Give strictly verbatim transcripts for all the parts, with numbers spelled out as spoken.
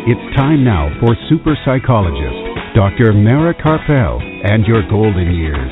It's time now for super psychologist, Doctor Mara Karpel, and your golden years.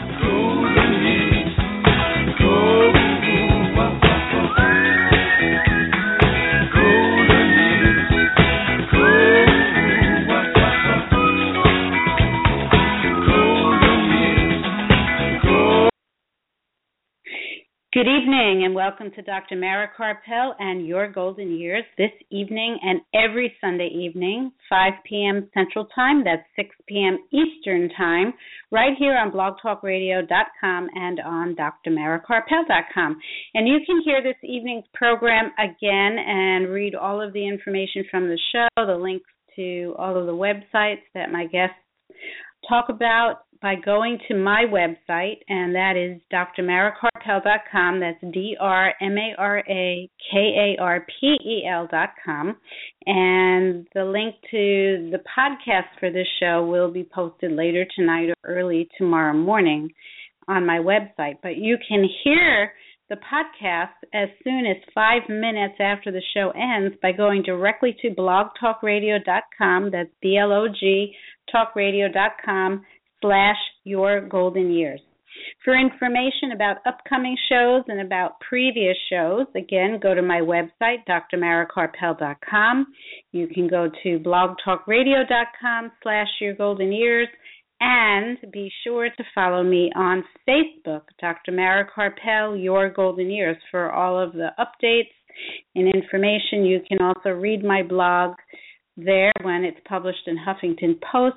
Good evening and welcome to Doctor Mara Karpel and Your Golden Years this evening and every Sunday evening, five p.m. Central Time, that's six p.m. Eastern Time, right here on blog talk radio dot com and on d r mara karpel dot com. And you can hear this evening's program again and read all of the information from the show, the links to all of the websites that my guests talk about by going to my website, and that is d r mara karpel dot com. That's D R M A R A K A R P E L dot com. And the link to the podcast for this show will be posted later tonight or early tomorrow morning on my website. But you can hear the podcast as soon as five minutes after the show ends by going directly to blog talk radio dot com. That's B L O G talk radio dot com slash your golden years. For information about upcoming shows and about previous shows, again, go to my website, d r mara karpel dot com. You can go to blog talk radio dot com slash your golden years, and be sure to follow me on Facebook, Doctor Mara Karpel, Your Golden Years, for all of the updates and information. You can also read my blog there when it's published in Huffington Post,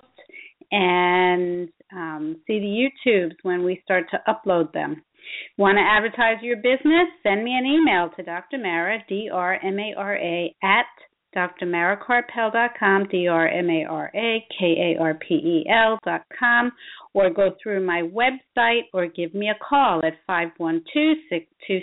and um, see the YouTubes when we start to upload them. Want to advertise your business? Send me an email to Doctor Mara, D R M A R A, at d r mara karpel dot com, D R M A R A K A R P E L dot com, or go through my website, or give me a call at five one two, six two,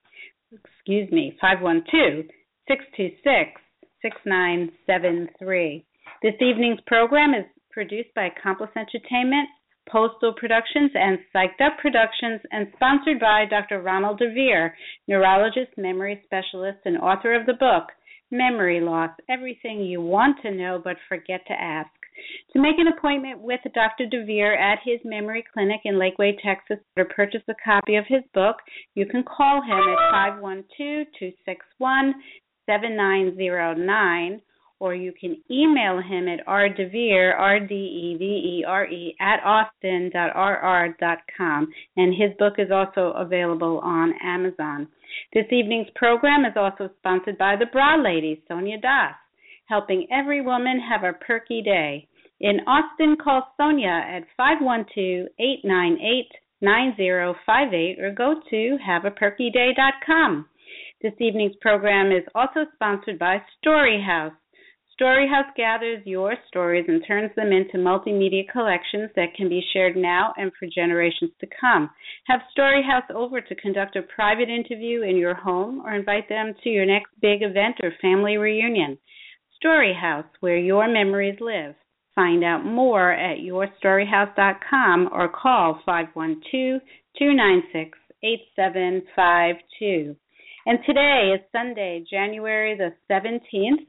excuse me, five one two, six two six, six nine seven three. This evening's program is produced by Accomplice Entertainment, Postal Productions, and Psyched Up Productions, and sponsored by Doctor Ronald DeVere, neurologist, memory specialist, and author of the book, Memory Loss, Everything You Want to Know But Forget to Ask. To make an appointment with Doctor DeVere at his memory clinic in Lakeway, Texas, or purchase a copy of his book, you can call him at five one two, two six one, seven nine zero nine, or you can email him at rdevere, R D E V E R E, at austin dot r r dot com, and his book is also available on Amazon. This evening's program is also sponsored by the Bra Lady, Sonia Das, helping every woman have a perky day. In Austin, call Sonia at five one two, eight nine eight, nine zero five eight or go to have a perky day dot com. This evening's program is also sponsored by Storyhouse. Storyhouse gathers your stories and turns them into multimedia collections that can be shared now and for generations to come. Have Storyhouse over to conduct a private interview in your home or invite them to your next big event or family reunion. Storyhouse, where your memories live. Find out more at your storyhouse dot com or call five one two, two nine six, eight seven five two. And today is Sunday, January the seventeenth,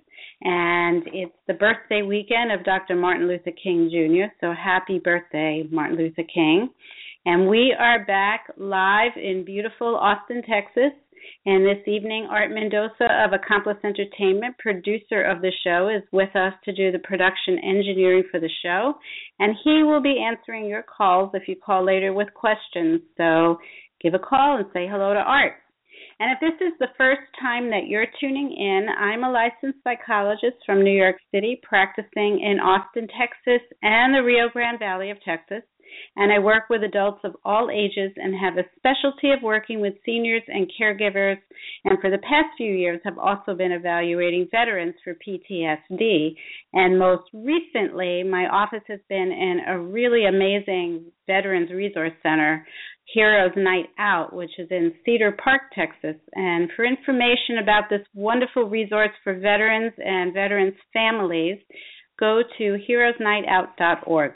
and it's the birthday weekend of Doctor Martin Luther King Junior So happy birthday, Martin Luther King. And we are back live in beautiful Austin, Texas. And this evening, Art Mendoza of Accomplice Entertainment, producer of the show, is with us to do the production engineering for the show. And he will be answering your calls if you call later with questions. So give a call and say hello to Art. And if this is the first time that you're tuning in, I'm a licensed psychologist from New York City, practicing in Austin, Texas, and the Rio Grande Valley of Texas. And I work with adults of all ages and have a specialty of working with seniors and caregivers. And for the past few years, have also been evaluating veterans for P T S D. And most recently, my office has been in a really amazing Veterans Resource Center, Heroes Night Out, which is in Cedar Park, Texas. And for information about this wonderful resource for veterans and veterans' families, go to heroes night out dot org.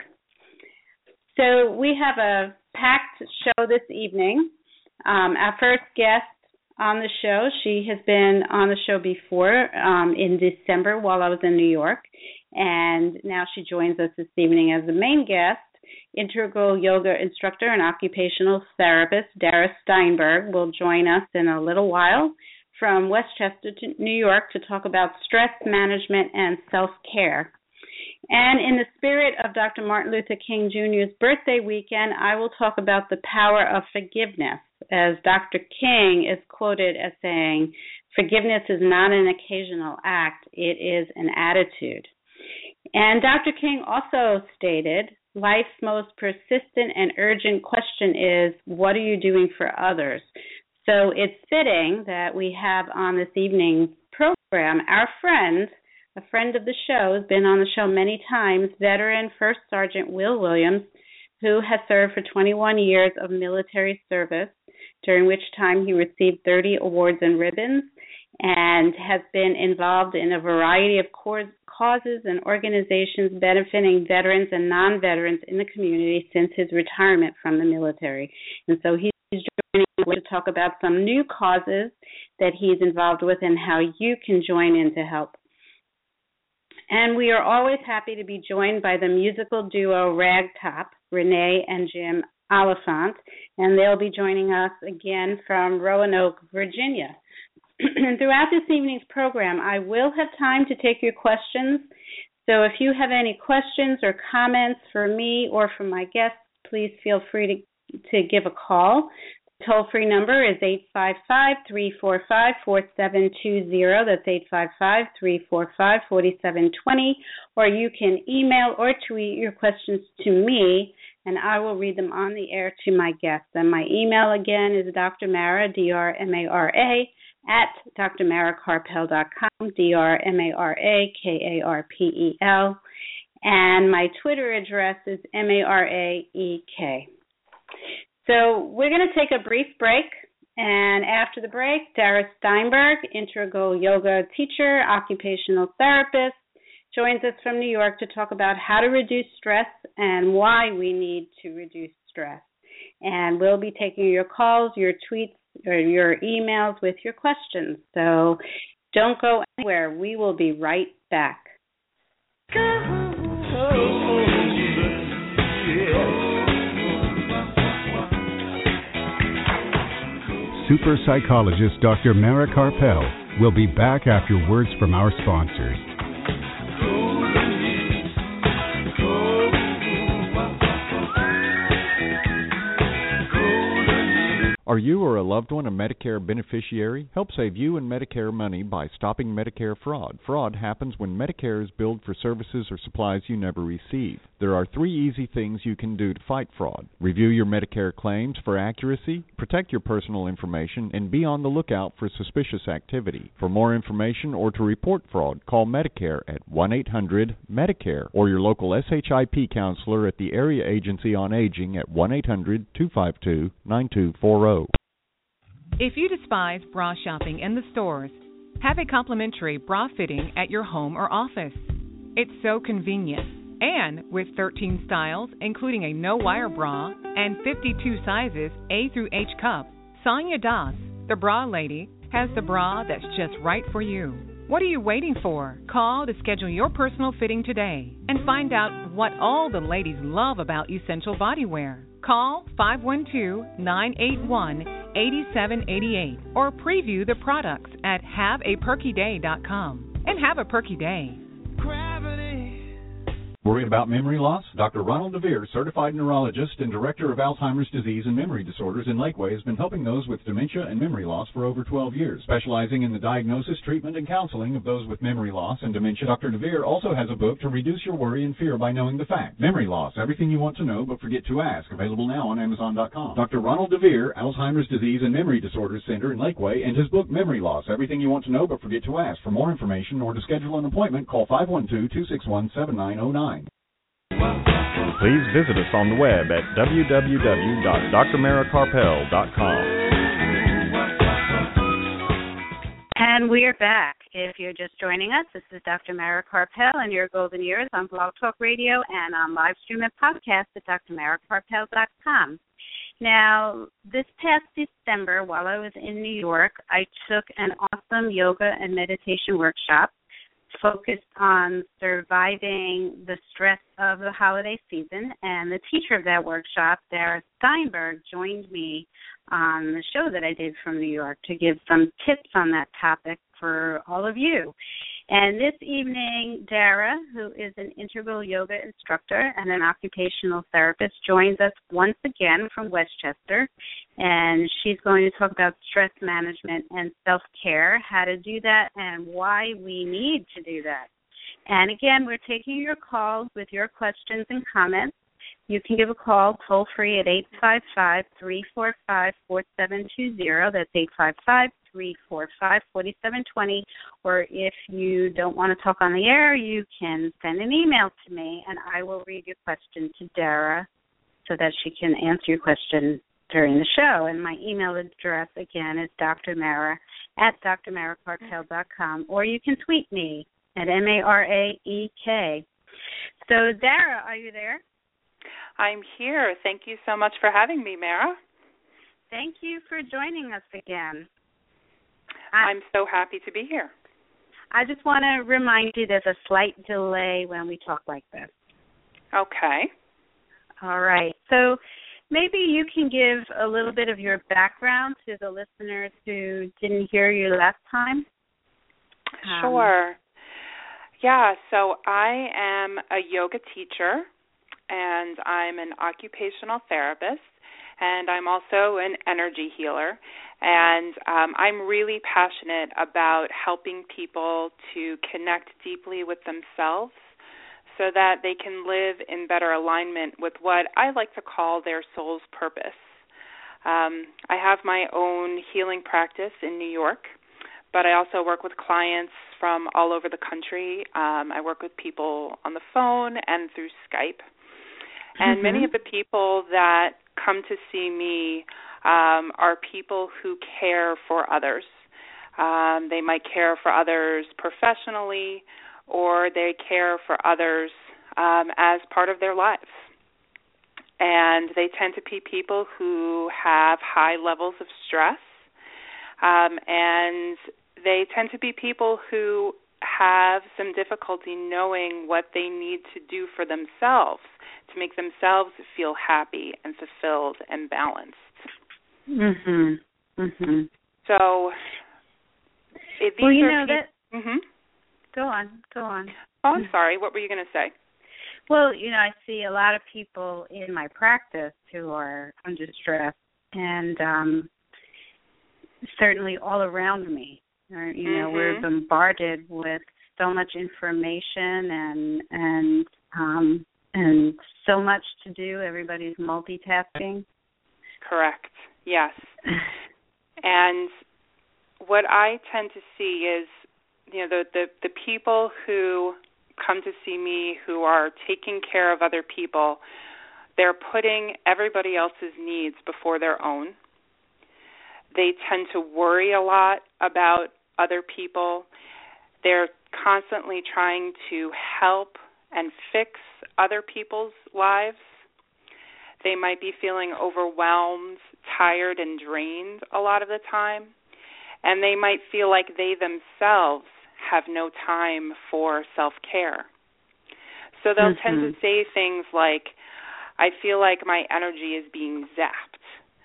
So we have a packed show this evening. Um, our first guest on the show. She has been on the show before um, in December while I was in New York, and now she joins us this evening as the main guest. Integral yoga instructor and occupational therapist Dara Steinberg will join us in a little while from Westchester, to New York, to talk about stress management and self-care. And in the spirit of Doctor Martin Luther King Junior's birthday weekend, I will talk about the power of forgiveness, as Doctor King is quoted as saying, "Forgiveness is not an occasional act, it is an attitude." And Doctor King also stated, life's most persistent and urgent question is, what are you doing for others? So it's fitting that we have on this evening's program our friend, a friend of the show, has been on the show many times, veteran First Sergeant Will Williams, who has served for twenty-one years of military service, during which time he received thirty awards and ribbons, and has been involved in a variety of causes and organizations benefiting veterans and non-veterans in the community since his retirement from the military. And so he's joining us to talk about some new causes that he's involved with and how you can join in to help. And we are always happy to be joined by the musical duo Ragtop, Renee and Jim Oliphant, and they'll be joining us again from Roanoke, Virginia. And throughout this evening's program, I will have time to take your questions. So if you have any questions or comments for me or for my guests, please feel free to, to give a call. The toll-free number is eight five five, three four five, four seven two zero. That's eight five five, three four five, four seven two zero. Or you can email or tweet your questions to me, and I will read them on the air to my guests. And my email, again, is Doctor Mara, D R M A R A, at D R mara karpel dot com, D R M A R A K A R P E L. And my Twitter address is M A R A E K. So we're going to take a brief break, and after the break, Dara Steinberg, integral yoga teacher, occupational therapist, joins us from New York to talk about how to reduce stress and why we need to reduce stress. And we'll be taking your calls, your tweets, or your emails with your questions. So don't go anywhere. We will be right back. Super psychologist Doctor Mara Karpel will be back after words from our sponsors. Are you or a loved one a Medicare beneficiary? Help save you and Medicare money by stopping Medicare fraud. Fraud happens when Medicare is billed for services or supplies you never receive. There are three easy things you can do to fight fraud. Review your Medicare claims for accuracy, protect your personal information, and be on the lookout for suspicious activity. For more information or to report fraud, call Medicare at one eight hundred Medicare or your local S H I P counselor at the Area Agency on Aging at one eight hundred, two five two, nine two four zero. If you despise bra shopping in the stores, have a complimentary bra fitting at your home or office. It's so convenient. And with thirteen styles, including a no-wire bra and fifty-two sizes A through H cup, Sonia Das, the bra lady, has the bra that's just right for you. What are you waiting for? Call to schedule your personal fitting today and find out what all the ladies love about Essential Bodywear. Call five one two, nine eight one, eight seven eight eight or preview the products at have a perky day dot com. And have a perky day. Worried about memory loss? Doctor Ronald DeVere, certified neurologist and director of Alzheimer's disease and memory disorders in Lakeway, has been helping those with dementia and memory loss for over twelve years. Specializing in the diagnosis, treatment, and counseling of those with memory loss and dementia, Doctor DeVere also has a book to reduce your worry and fear by knowing the facts. Memory Loss, Everything You Want to Know But Forget to Ask, available now on Amazon dot com. Doctor Ronald DeVere, Alzheimer's disease and memory disorders center in Lakeway, and his book Memory Loss, Everything You Want to Know But Forget to Ask. For more information or to schedule an appointment, call five one two, two six one, seven nine zero nine. Please visit us on the web at w w w dot d r mara karpel dot com. And we are back. If you're just joining us, this is Doctor Mara Karpel and your golden years on Blog Talk Radio and on live stream and podcast at d r mara karpel dot com. Now, this past December, while I was in New York, I took an awesome yoga and meditation workshop focused on surviving the stress of the holiday season. And the teacher of that workshop, Dara Steinberg, joined me on the show that I did from New York to give some tips on that topic for all of you. And this evening, Dara, who is an integral yoga instructor and an occupational therapist, joins us once again from Westchester. And she's going to talk about stress management and self-care, how to do that, and why we need to do that. And again, we're taking your calls with your questions and comments. You can give a call toll-free at eight five five, three four five, four seven two zero. That's eight five five, three four five, four seven two zero. Or if you don't want to talk on the air, you can send an email to me, and I will read your question to Dara so that she can answer your question during the show. And my email address, again, is drmara at d r mara carpel dot com, or you can tweet me at M A R A E K. So, Dara, are you there? I'm here. Thank you so much for having me, Mara. Thank you for joining us again. I'm so happy to be here. I just want to remind you there's a slight delay when we talk like this. Okay. All right. So maybe you can give a little bit of your background to the listeners who didn't hear you last time. Sure. Um, yeah, so I am a yoga teacher, and I'm an occupational therapist, and I'm also an energy healer. And um, I'm really passionate about helping people to connect deeply with themselves so that they can live in better alignment with what I like to call their soul's purpose. Um, I have my own healing practice in New York, but I also work with clients from all over the country. Um, I work with people on the phone and through Skype. And mm-hmm. many of the people that come to see me um, are people who care for others. Um, they might care for others professionally, or they care for others um, as part of their lives. And they tend to be people who have high levels of stress, um, and they tend to be people who have some difficulty knowing what they need to do for themselves to make themselves feel happy and fulfilled and balanced. Mhm. Mhm. So, these well, you are know pe- that. Mhm. Go on. Go on. Oh, I'm sorry. What were you going to say? Well, you know, I see a lot of people in my practice who are under stress, and um, certainly all around me. Or, you know, mm-hmm. we're bombarded with so much information and and um, and so much to do. Everybody's multitasking. Correct. Yes. And what I tend to see is, you know, the, the, the people who come to see me who are taking care of other people, they're putting everybody else's needs before their own. They tend to worry a lot about other people. They're constantly trying to help and fix other people's lives. They might be feeling overwhelmed, tired, and drained a lot of the time. And they might feel like they themselves have no time for self-care. So they'll mm-hmm. tend to say things like, I feel like my energy is being zapped.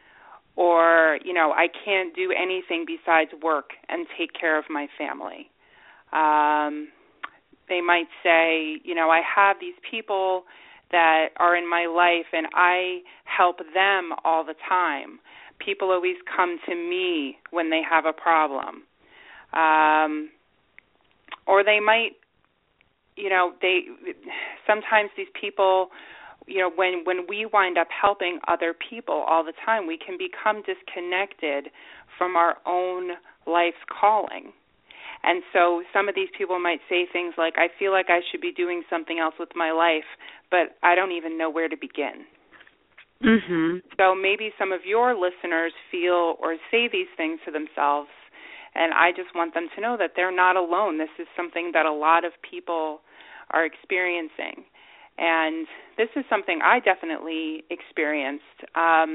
Or, you know, I can't do anything besides work and take care of my family. Um, they might say, you know, I have these people that are in my life and I help them all the time. People always come to me when they have a problem. Um, or they might, you know, they sometimes these people, you know, when, when we wind up helping other people all the time, we can become disconnected from our own life's calling. And so some of these people might say things like, I feel like I should be doing something else with my life, but I don't even know where to begin. Mm-hmm. So maybe some of your listeners feel or say these things to themselves, and I just want them to know that they're not alone. This is something that a lot of people are experiencing. And this is something I definitely experienced. Um,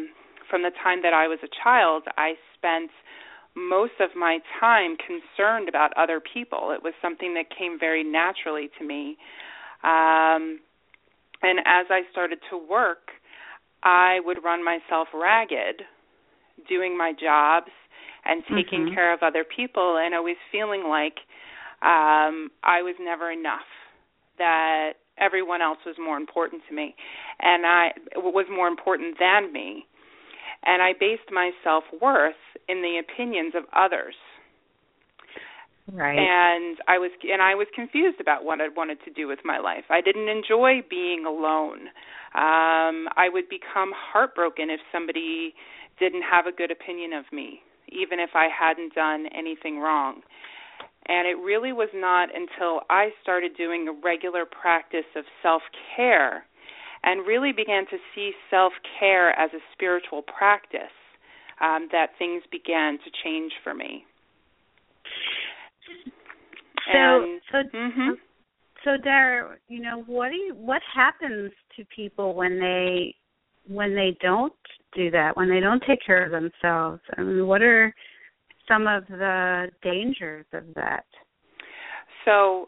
from the time that I was a child, I spent most of my time concerned about other people. It was something that came very naturally to me. Um, and as I started to work, I would run myself ragged, doing my jobs and taking mm-hmm. care of other people, and always feeling like um, I was never enough, that everyone else was more important to me, and I was more important than me. And I based my self-worth in the opinions of others. Right. And I was and I was confused about what I wanted to do with my life. I didn't enjoy being alone. Um, I would become heartbroken if somebody didn't have a good opinion of me, even if I hadn't done anything wrong. And it really was not until I started doing a regular practice of self-care and really began to see self-care as a spiritual practice um, that things began to change for me. So, and, so, mm-hmm. so, Dara, you know, what do you, what happens to people when they when they don't do that, when they don't take care of themselves? I mean, what are some of the dangers of that? So,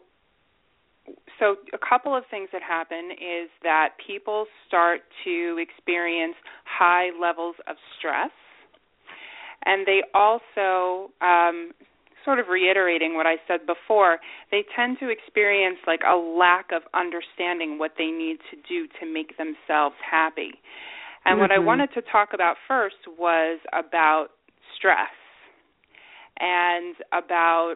so a couple of things that happen is that people start to experience high levels of stress, and they also, um, sort of reiterating what I said before, they tend to experience like a lack of understanding what they need to do to make themselves happy. And mm-hmm. what I wanted to talk about first was about stress and about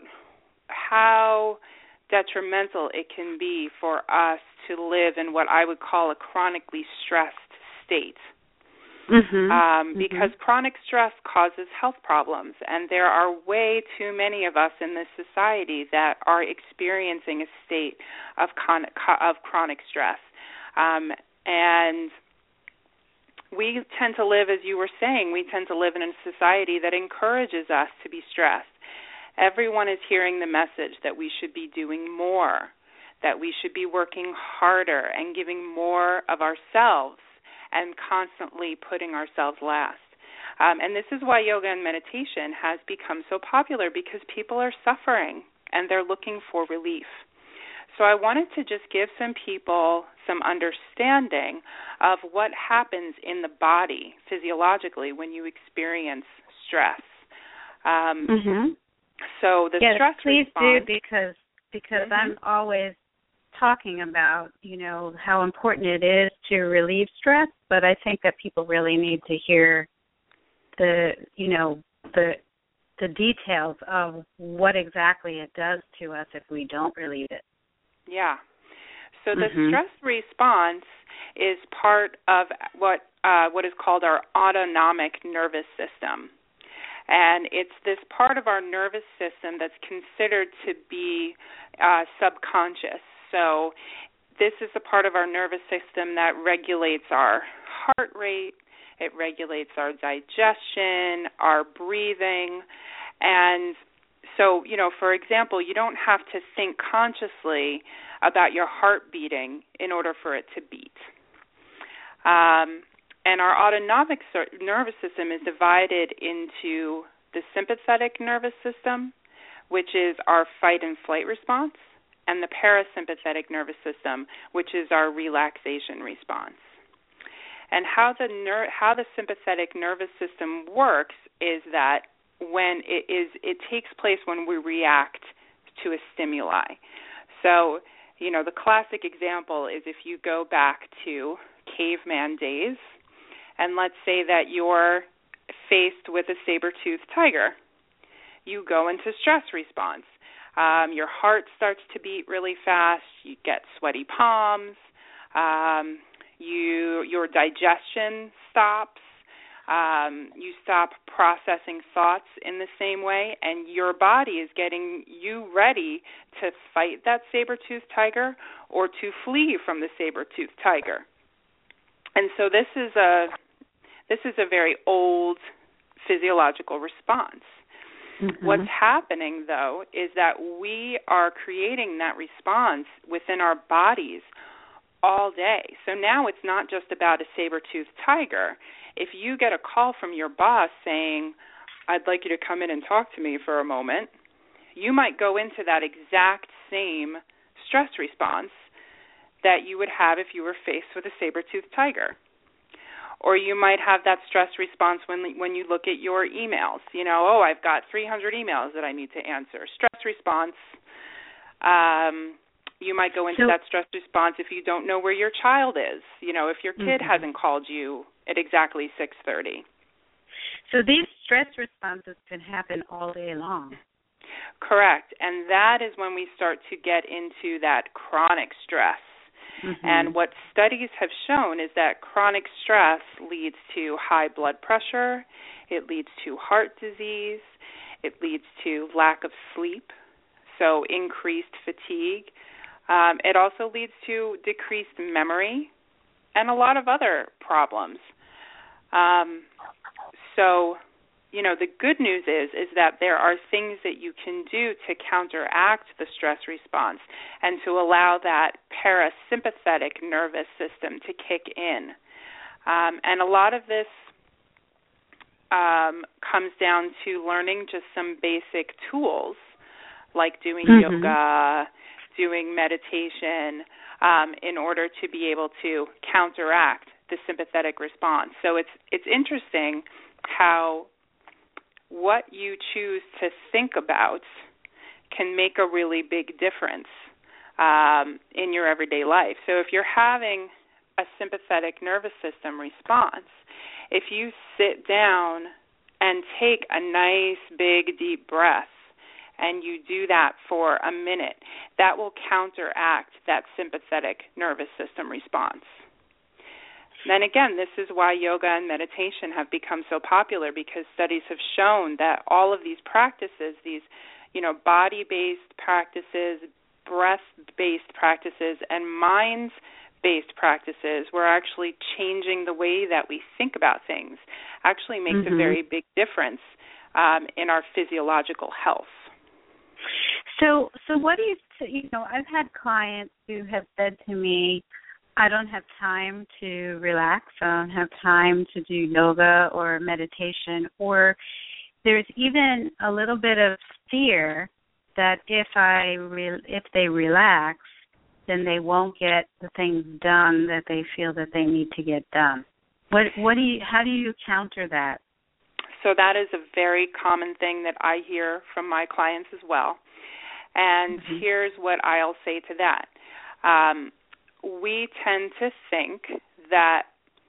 how detrimental it can be for us to live in what I would call a chronically stressed state. Mm-hmm. Um, because mm-hmm. chronic stress causes health problems, and there are way too many of us in this society that are experiencing a state of, con- of chronic stress. Um, and we tend to live, as you were saying, we tend to live in a society that encourages us to be stressed. Everyone is hearing the message that we should be doing more, that we should be working harder and giving more of ourselves and constantly putting ourselves last. Um, and this is why yoga and meditation has become so popular, because people are suffering and they're looking for relief. So I wanted to just give some people some understanding of what happens in the body physiologically when you experience stress. Um, mm-hmm. So the yes, stress please response... do, because because mm-hmm. I'm always talking about, you know, how important it is to relieve stress, but I think that people really need to hear the, you know, the the details of what exactly it does to us if we don't relieve it. Yeah. So the mm-hmm. stress response is part of what uh, what is called our autonomic nervous system. And it's this part of our nervous system that's considered to be uh, subconscious. So this is a part of our nervous system that regulates our heart rate, it regulates our digestion, our breathing. And so, you know, for example, you don't have to think consciously about your heart beating in order for it to beat. Um, and our autonomic nervous system is divided into the sympathetic nervous system, which is our fight and flight response, and the parasympathetic nervous system, which is our relaxation response. And how the ner- how the sympathetic nervous system works is that when it is it takes place when we react to a stimuli. So, you know, the classic example is if you go back to caveman days, and let's say that you're faced with a saber-toothed tiger. You go into stress response. Um, your heart starts to beat really fast. You get sweaty palms. Um, you your digestion stops. Um, you stop processing thoughts in the same way, and your body is getting you ready to fight that saber-toothed tiger or to flee from the saber-toothed tiger. And so this is a this is a very old physiological response. Mm-hmm. What's happening, though, is that we are creating that response within our bodies all day. So now it's not just about a saber-toothed tiger. if you get a call from your boss saying, I'd like you to come in and talk to me for a moment, you might go into that exact same stress response that you would have if you were faced with a saber-toothed tiger. Or you might have that stress response when when you look at your emails. You know, oh, I've got three hundred emails that I need to answer. Stress response. Um, you might go into so, that stress response if you don't know where your child is. You know, if your kid mm-hmm. hasn't called you at exactly six thirty. So these stress responses can happen all day long. Correct. And that is when we start to get into that chronic stress. Mm-hmm. And what studies have shown is that chronic stress leads to high blood pressure, it leads to heart disease, it leads to lack of sleep, so increased fatigue. Um, it also leads to decreased memory and a lot of other problems. Um, so, you know, the good news is is that there are things that you can do to counteract the stress response and to allow that parasympathetic nervous system to kick in. Um, and a lot of this um, comes down to learning just some basic tools like doing mm-hmm. yoga, doing meditation, um, in order to be able to counteract the sympathetic response. So it's it's interesting how what you choose to think about can make a really big difference um, in your everyday life. So if you're having a sympathetic nervous system response, if you sit down and take a nice, big, deep breath, and you do that for a minute, that will counteract that sympathetic nervous system response. Then again, this is why yoga and meditation have become so popular, because studies have shown that all of these practices, these, you know, body-based practices, breath-based practices, and mind-based practices, we're actually changing the way that we think about things. Actually makes mm-hmm. a very big difference um, in our physiological health. So, so what do you, you know, I've had clients who have said to me, I don't have time to relax, I don't have time to do yoga or meditation, or there's even a little bit of fear that if I re- if they relax, then they won't get the things done that they feel that they need to get done. What what do you how do you counter that? So that is a very common thing that I hear from my clients as well. And mm-hmm. here's what I'll say to that. Um, we tend to think that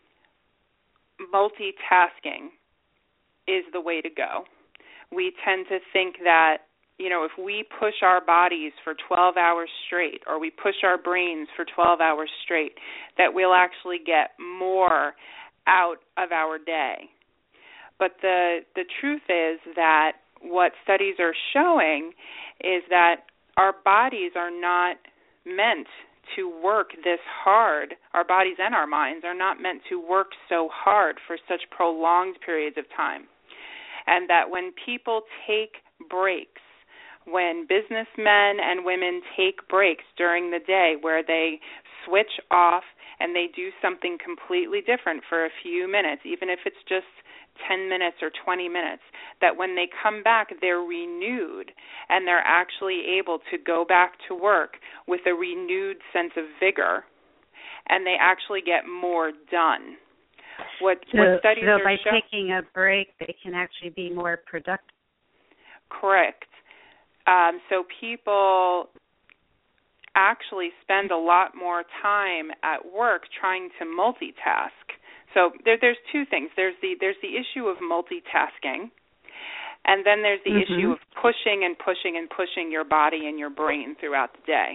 multitasking is the way to go. We tend to think that, you know, if we push our bodies for twelve hours straight, or we push our brains for twelve hours straight, that we'll actually get more out of our day. But the the truth is that what studies are showing is that our bodies are not meant to work this hard. Our bodies and our minds are not meant to work so hard for such prolonged periods of time. And that when people take breaks, when businessmen and women take breaks during the day where they switch off and they do something completely different for a few minutes, even if it's just ten minutes or twenty minutes, that when they come back, they're renewed and they're actually able to go back to work with a renewed sense of vigor, and they actually get more done. What, so, what studies so are by showing, taking a break, they can actually be more productive. Correct. Um, so people actually spend a lot more time at work trying to multitask. So there, there's two things. There's the there's the issue of multitasking, and then there's the mm-hmm. issue of pushing and pushing and pushing your body and your brain throughout the day.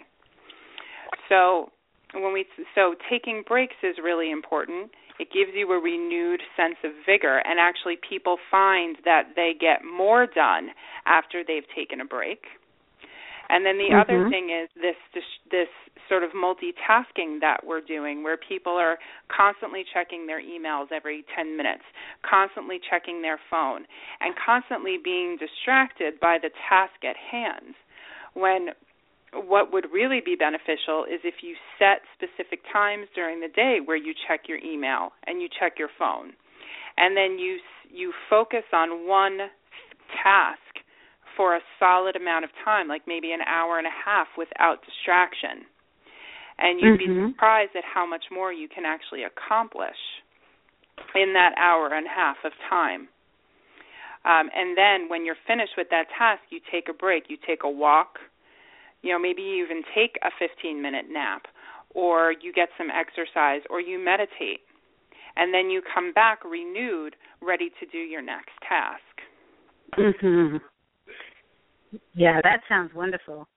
So when we so taking breaks is really important. It gives you a renewed sense of vigor, and actually people find that they get more done after they've taken a break. And then the mm-hmm. other thing is this, this this sort of multitasking that we're doing, where people are constantly checking their emails every ten minutes, constantly checking their phone, and constantly being distracted by the task at hand, when what would really be beneficial is if you set specific times during the day where you check your email and you check your phone. and then you you focus on one task for a solid amount of time, like maybe an hour and a half without distraction. And you'd mm-hmm. be surprised at how much more you can actually accomplish in that hour and a half of time. Um, and then when you're finished with that task, you take a break. You take a walk. You know, maybe you even take a fifteen-minute nap, or you get some exercise, or you meditate. And then you come back renewed, ready to do your next task. Mm-hmm. Yeah, that sounds wonderful.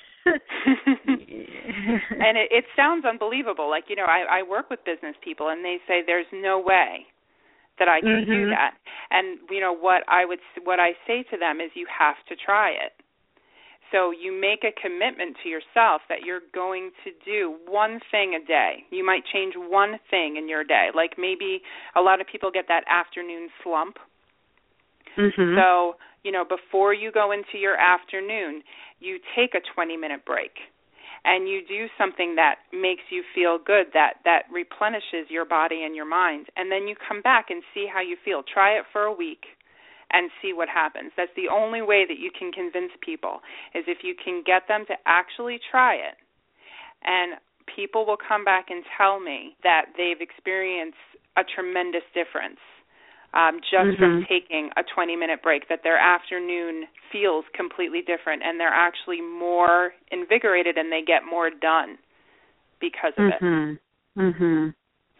And it, it sounds unbelievable. Like, you know, I, I work with business people, and they say there's no way that I can mm-hmm. do that. And, you know, what I would what I say to them is you have to try it. So you make a commitment to yourself that you're going to do one thing a day. You might change one thing in your day. Like maybe a lot of people get that afternoon slump. Mm-hmm. So, you know, before you go into your afternoon, you take a twenty-minute break and you do something that makes you feel good, that, that replenishes your body and your mind. And then you come back and see how you feel. Try it for a week and see what happens. That's the only way that you can convince people, is if you can get them to actually try it. And people will come back and tell me that they've experienced a tremendous difference um, just mm-hmm. from taking a twenty-minute break, that their afternoon feels completely different and they're actually more invigorated and they get more done because of mm-hmm. it. Mm-hmm.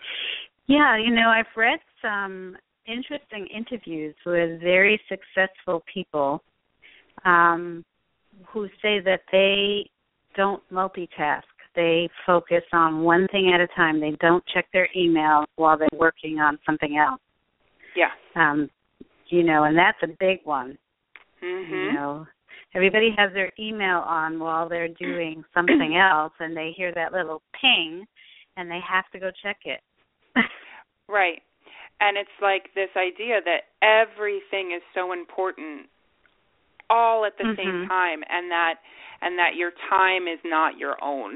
Yeah, you know, I've read some interesting interviews with very successful people um, who say that they don't multitask. They focus on one thing at a time. They don't check their email while they're working on something else. Yeah. Um, you know, and that's a big one. Mm-hmm. You know, everybody has their email on while they're doing something else, and they hear that little ping, and they have to go check it. Right. And it's like this idea that everything is so important all at the mm-hmm. same time, and that and that your time is not your own.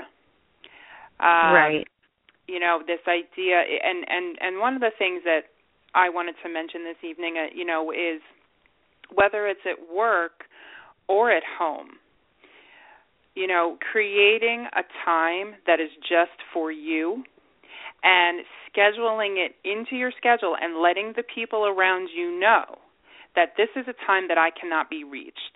Um, right. You know, this idea, and, and, and one of the things that I wanted to mention this evening, uh, you know, is whether it's at work or at home, you know, creating a time that is just for you and scheduling it into your schedule and letting the people around you know that this is a time that I cannot be reached.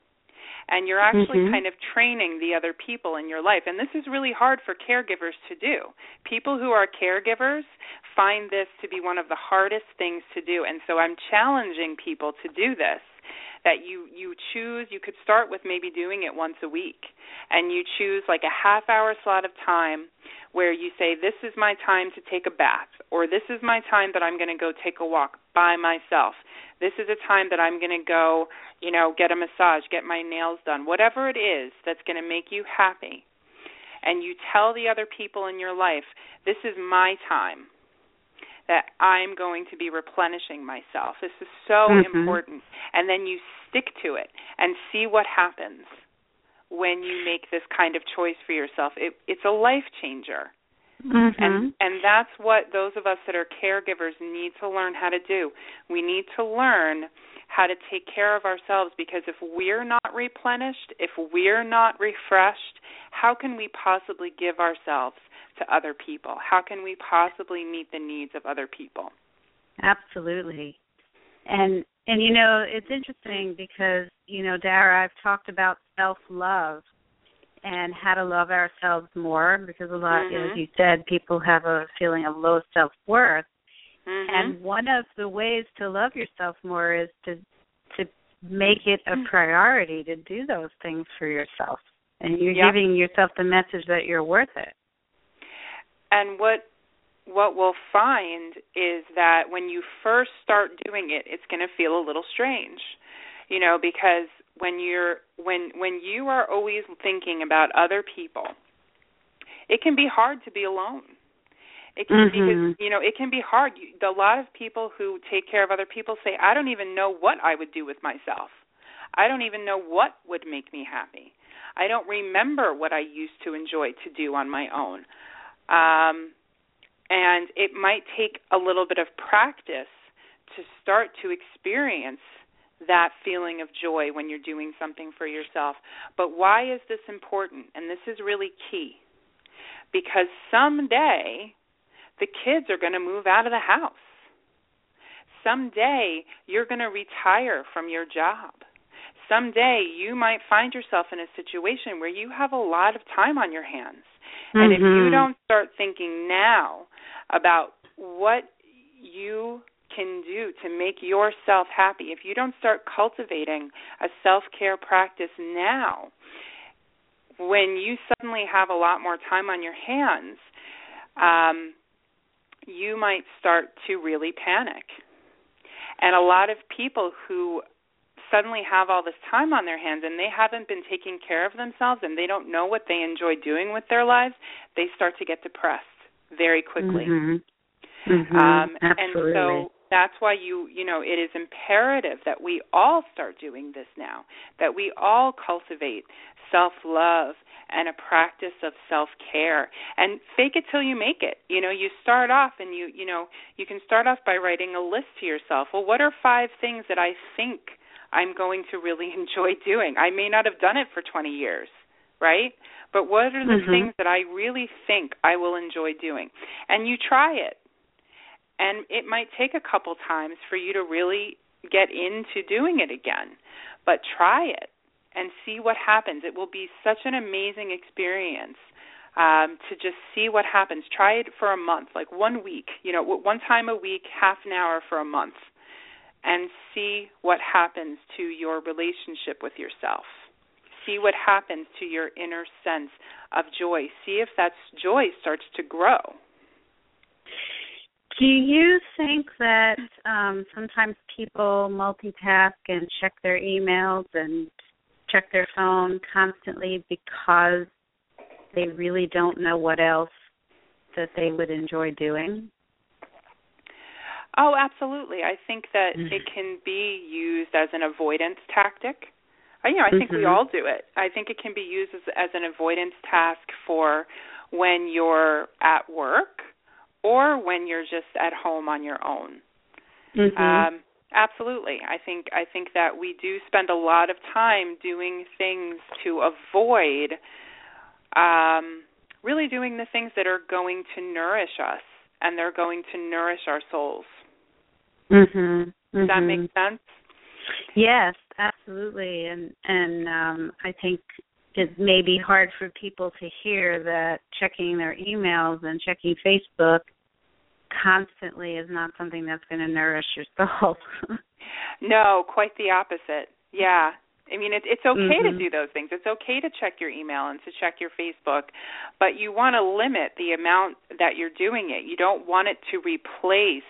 And you're actually mm-hmm. kind of training the other people in your life. And this is really hard for caregivers to do. People who are caregivers find this to be one of the hardest things to do. And so I'm challenging people to do this, that you, you choose, you could start with maybe doing it once a week. And you choose like a half-hour slot of time where you say, this is my time to take a bath, or this is my time that I'm going to go take a walk by myself. This is a time that I'm going to go, you know, get a massage, get my nails done, whatever it is that's going to make you happy. And you tell the other people in your life, this is my time that I'm going to be replenishing myself. This is so mm-hmm. important. And then you stick to it and see what happens when you make this kind of choice for yourself. It, it's a life changer. Mm-hmm. And and that's what those of us that are caregivers need to learn how to do. We need to learn how to take care of ourselves, because if we're not replenished, if we're not refreshed, how can we possibly give ourselves to other people? How can we possibly meet the needs of other people? Absolutely. And, and you know, it's interesting because, you know, Dara, I've talked about self-love and how to love ourselves more, because a lot, mm-hmm. as you said, people have a feeling of low self-worth. Mm-hmm. And one of the ways to love yourself more is to to make it a priority to do those things for yourself. And you're yep. giving yourself the message that you're worth it. And what what we'll find is that when you first start doing it, it's going to feel a little strange, you know, because when you're when when you are always thinking about other people, it can be hard to be alone. It can mm-hmm. because you know it can be hard. You, a lot of people who take care of other people say, "I don't even know what I would do with myself. I don't even know what would make me happy. I don't remember what I used to enjoy to do on my own." Um, and it might take a little bit of practice to start to experience that feeling of joy when you're doing something for yourself. But why is this important? And this is really key. Because someday the kids are going to move out of the house. Someday you're going to retire from your job. Someday you might find yourself in a situation where you have a lot of time on your hands. Mm-hmm. And if you don't start thinking now about what you can do to make yourself happy, if you don't start cultivating a self-care practice now, when you suddenly have a lot more time on your hands, um, you might start to really panic. And a lot of people who suddenly have all this time on their hands and they haven't been taking care of themselves and they don't know what they enjoy doing with their lives, they start to get depressed very quickly. Mm-hmm. Mm-hmm. Um, Absolutely. And so that's why you, you know, it is imperative that we all start doing this now, that we all cultivate self-love and a practice of self-care, and fake it till you make it. You know, you start off and you, you know, you can start off by writing a list to yourself. Well, what are five things that I think I'm going to really enjoy doing? I may not have done it for twenty years, right? But what are the mm-hmm. things that I really think I will enjoy doing? And you try it. And it might take a couple times for you to really get into doing it again. But try it and see what happens. It will be such an amazing experience um, to just see what happens. Try it for a month, like one week, you know, one time a week, half an hour for a month, and see what happens to your relationship with yourself. See what happens to your inner sense of joy. See if that joy starts to grow. Do you think that um, sometimes people multitask and check their emails and check their phone constantly because they really don't know what else that they would enjoy doing? Oh, absolutely. I think that mm-hmm. it can be used as an avoidance tactic. You know, I think mm-hmm. we all do it. I think it can be used as, as an avoidance task for when you're at work or when you're just at home on your own. Mm-hmm. Um, absolutely. I think I think that we do spend a lot of time doing things to avoid um, really doing the things that are going to nourish us and they're going to nourish our souls. Mm-hmm. Mm-hmm. Does that make sense? Yes, absolutely. And and um, I think it may be hard for people to hear that checking their emails and checking Facebook constantly is not something that's going to nourish your soul. No, quite the opposite. Yeah. I mean, it, it's okay mm-hmm. to do those things. It's okay to check your email and to check your Facebook, but you want to limit the amount that you're doing it. You don't want it to replace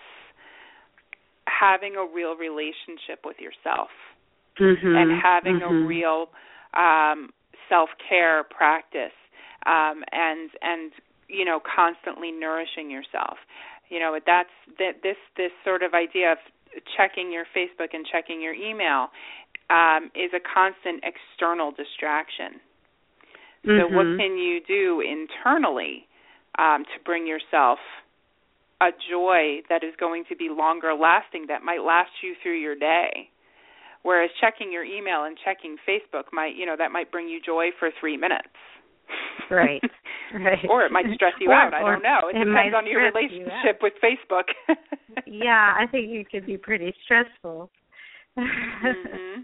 having a real relationship with yourself mm-hmm. and having mm-hmm. a real um, self-care practice um, and and you know constantly nourishing yourself. You know that's that this this sort of idea of checking your Facebook and checking your email um, is a constant external distraction. Mm-hmm. So what can you do internally um, to bring yourself a joy that is going to be longer lasting, that might last you through your day? Whereas checking your email and checking Facebook might, you know, that might bring you joy for three minutes. Right, right. Or it might stress you or, out. I don't know. It, it depends on your relationship you with Facebook. Yeah, I think it could be pretty stressful. Mm-hmm.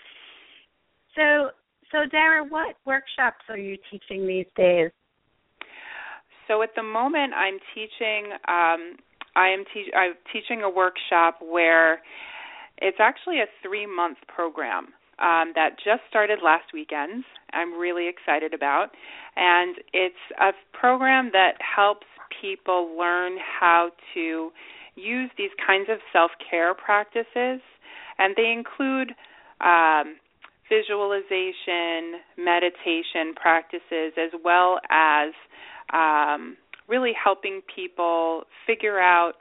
So, so Dara, what workshops are you teaching these days? So at the moment, I'm teaching. Um, I am te- I'm teaching a workshop where it's actually a three-month program um, that just started last weekend. I'm really excited about, and it's a program that helps people learn how to use these kinds of self-care practices, and they include um, visualization, meditation practices, as well as Um, really helping people figure out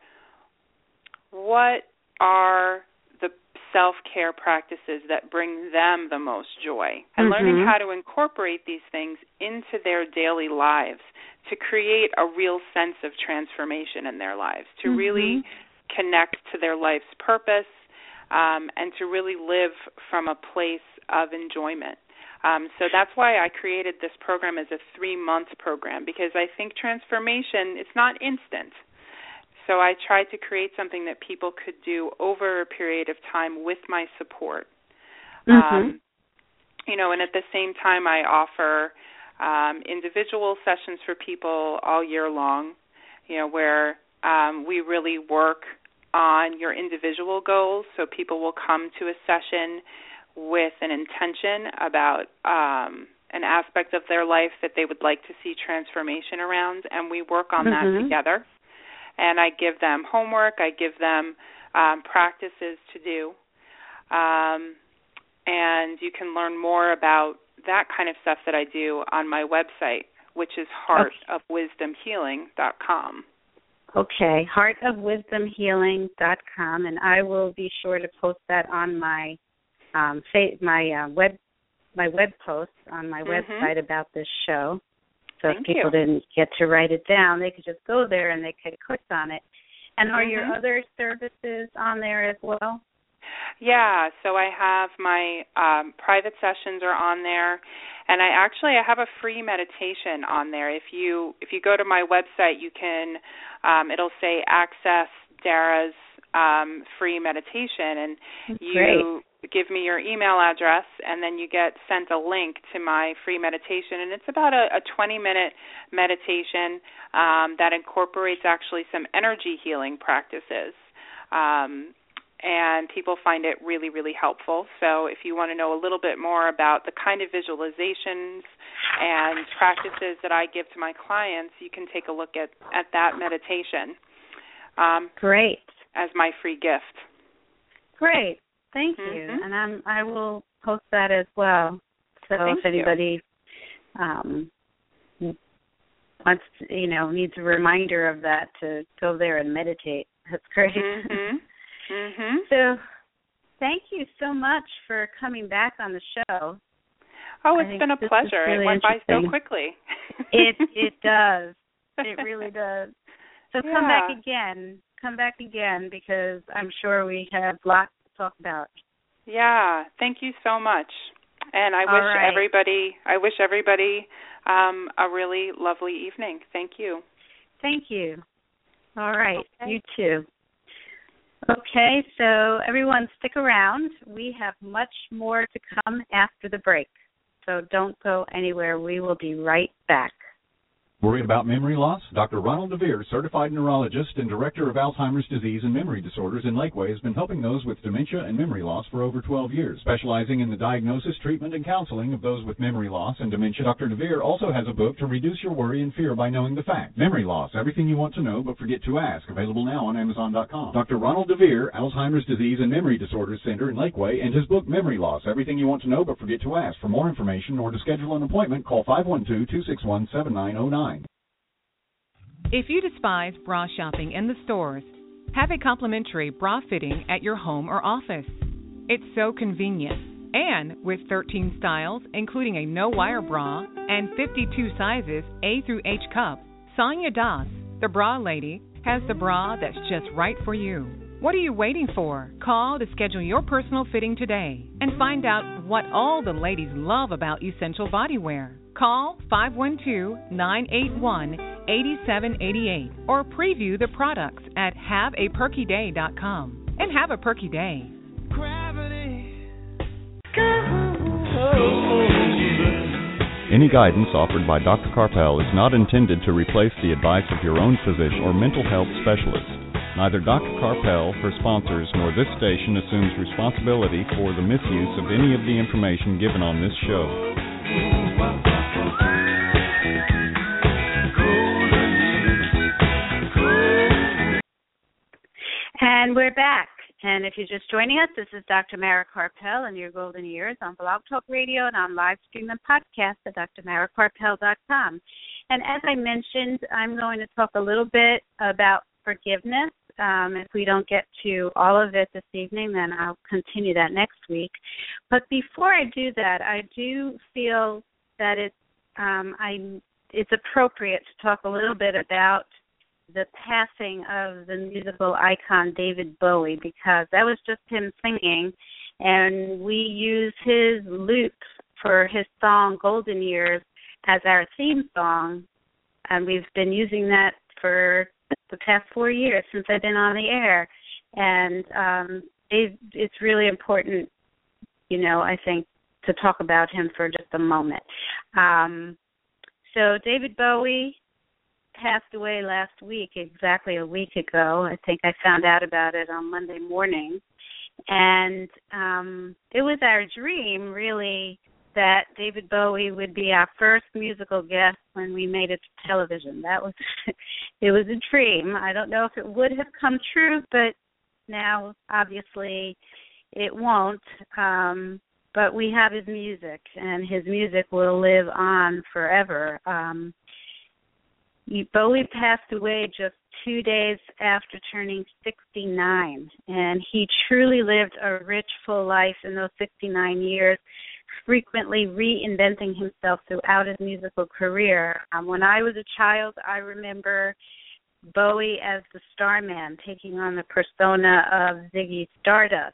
what are the self-care practices that bring them the most joy, and mm-hmm. learning how to incorporate these things into their daily lives to create a real sense of transformation in their lives, to mm-hmm. really connect to their life's purpose, um, and to really live from a place of enjoyment. Um, so that's why I created this program as a three-month program, because I think transformation, it's not instant. So I tried to create something that people could do over a period of time with my support. Mm-hmm. Um, you know, and at the same time I offer um, individual sessions for people all year long, you know, where um, we really work on your individual goals. So people will come to a session with an intention about um, an aspect of their life that they would like to see transformation around, and we work on mm-hmm. that together. And I give them homework, I give them um, practices to do, um, and you can learn more about that kind of stuff that I do on my website, which is heart of wisdom healing dot com. Okay, heart of wisdom healing dot com, and I will be sure to post that on my um, my uh, web my web post on my mm-hmm. website about this show. So Thank if people you. didn't get to write it down, they could just go there and they could click on it. And are mm-hmm. your other services on there as well? Yeah, so I have my um, private sessions are on there, and I actually I have a free meditation on there. If you if you go to my website, you can um, it'll say access Dara's um, free meditation, and you Great. give me your email address, and then you get sent a link to my free meditation, and it's about a, a twenty-minute meditation um, that incorporates actually some energy healing practices. Um, and people find it really, really helpful. So if you want to know a little bit more about the kind of visualizations and practices that I give to my clients, you can take a look at, at that meditation. Um, Great. As my free gift. Great. Thank mm-hmm. you. And I'm, I will post that as well. So Thank if anybody um, wants, to, you know, needs a reminder of that, to go there and meditate. That's great. Mm-hmm. Mm-hmm. So thank you so much for coming back on the show. Oh, it's been a pleasure. Really it went by so quickly. it it does. It really does. So yeah. come back again. Come back again, because I'm sure we have lots to talk about. Yeah. Thank you so much. And I All wish right. everybody I wish everybody um, a really lovely evening. Thank you. Thank you. All right. Okay. You too. Okay, so everyone stick around. We have much more to come after the break. So don't go anywhere. We will be right back. Worried about memory loss? Doctor Ronald DeVere, certified neurologist and director of Alzheimer's disease and memory disorders in Lakeway, has been helping those with dementia and memory loss for over twelve years. Specializing in the diagnosis, treatment, and counseling of those with memory loss and dementia, Doctor DeVere also has a book to reduce your worry and fear by knowing the facts. Memory Loss, Everything You Want to Know But Forget to Ask, available now on Amazon dot com. Doctor Ronald DeVere, Alzheimer's disease and memory disorders center in Lakeway, and his book, Memory Loss, Everything You Want to Know But Forget to Ask. For more information or to schedule an appointment, call five one two, two six one, seven nine zero nine. If you despise bra shopping in the stores, have a complimentary bra fitting at your home or office. It's so convenient. And with thirteen styles, including a no-wire bra and fifty-two sizes A through H cup, Sonia Das, the bra lady, has the bra that's just right for you. What are you waiting for? Call to schedule your personal fitting today and find out what all the ladies love about Essential Bodywear. Call five one two, nine eight one, eight seven eight eight or preview the products at have a perky day dot com. And have a perky day. Gravity. Any guidance offered by Doctor Karpel is not intended to replace the advice of your own physician or mental health specialist. Neither Doctor Karpel, her sponsors, nor this station assumes responsibility for the misuse of any of the information given on this show. And we're back. And if you're just joining us, this is Doctor Mara Karpel and Your Golden Years on Blog Talk Radio and on live stream and podcast at D R mara karpel dot com. And as I mentioned, I'm going to talk a little bit about forgiveness. Um, if we don't get to all of it this evening, then I'll continue that next week. But before I do that, I do feel that it's, um, I, it's appropriate to talk a little bit about the passing of the musical icon David Bowie, because that was just him singing, and we use his loops for his song Golden Years as our theme song, and we've been using that for the past four years since I've been on the air. And um, it, it's really important, you know, I think, to talk about him for just a moment. Um, so David Bowie passed away last week, exactly a week ago. I think I found out about it on Monday morning. And um, it was our dream, really, that David Bowie would be our first musical guest when we made it to television. That was, it was a dream. I don't know if it would have come true, but now, obviously, it won't. Um, but we have his music, and his music will live on forever. Um, Bowie passed away just two days after turning sixty-nine, and he truly lived a rich, full life in those sixty-nine years, frequently reinventing himself throughout his musical career. Um, when I was a child, I remember Bowie as the Starman, taking on the persona of Ziggy Stardust.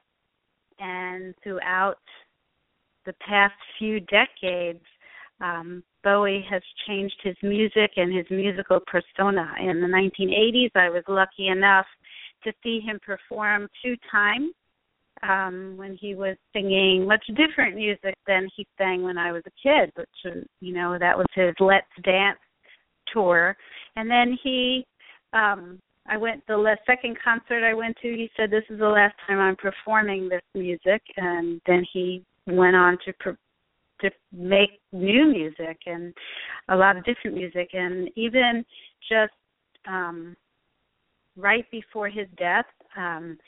And throughout the past few decades, um, Bowie has changed his music and his musical persona. In the nineteen eighties, I was lucky enough to see him perform two times um, when he was singing much different music than he sang when I was a kid, which, you know, that was his Let's Dance tour. And then he, um, I went, the second concert I went to, he said, this is the last time I'm performing this music. And then he went on to per- to make new music and a lot of different music. And even just um, right before his death, um,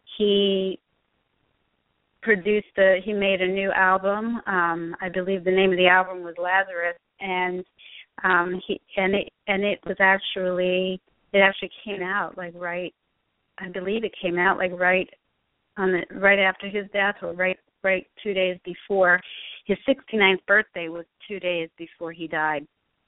he produced, a, he made a new album. Um, I believe the name of the album was Lazarus. And um, he and it and it was actually, it actually came out like right, I believe it came out like right on the, right after his death, or right right two days before. His sixty-ninth birthday was two days before he died.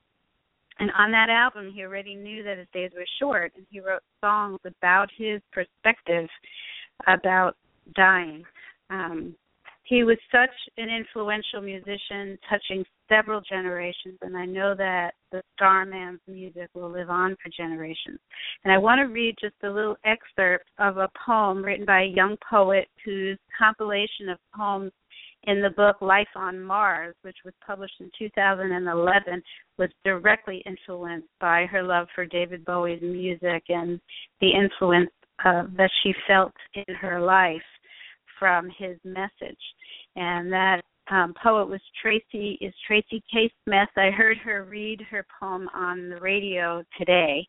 And on that album, he already knew that his days were short, and he wrote songs about his perspective about dying. Um, he was such an influential musician, touching several generations, and I know that the Starman's music will live on for generations. And I want to read just a little excerpt of a poem written by a young poet whose compilation of poems in the book Life on Mars, which was published in two thousand eleven, was directly influenced by her love for David Bowie's music and the influence uh, that she felt in her life from his message. And that um, poet was Tracy, is Tracy K. Smith. I heard her read her poem on the radio today.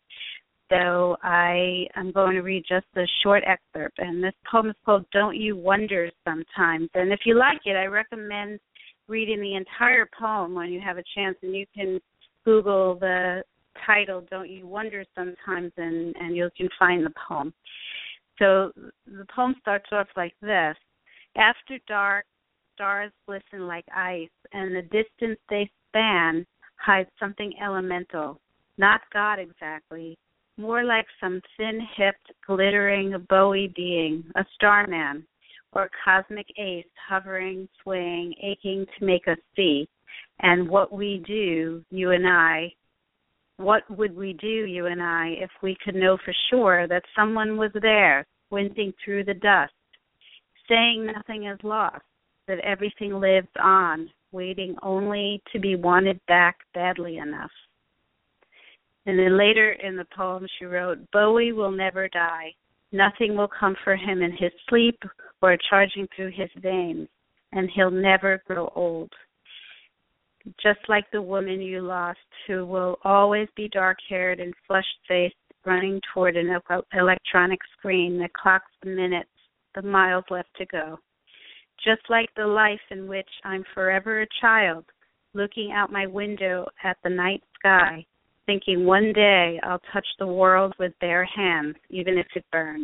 So I am going to read just a short excerpt. And this poem is called Don't You Wonder Sometimes. And if you like it, I recommend reading the entire poem when you have a chance. And you can Google the title, Don't You Wonder Sometimes, and, and you can find the poem. So the poem starts off like this. After dark, stars glisten like ice, and the distance they span hides something elemental. Not God exactly, more like some thin-hipped, glittering Bowie being, a starman, or cosmic ace hovering, swaying, aching to make us see. And what we do, you and I, what would we do, you and I, if we could know for sure that someone was there, squinting through the dust, saying nothing is lost, that everything lives on, waiting only to be wanted back badly enough. And then later in the poem she wrote, Bowie will never die. Nothing will come for him in his sleep or charging through his veins, and he'll never grow old. Just like the woman you lost, who will always be dark-haired and flushed-faced, running toward an electronic screen that clocks the minutes, the miles left to go. Just like the life in which I'm forever a child, looking out my window at the night sky, thinking one day I'll touch the world with bare hands, even if it burns.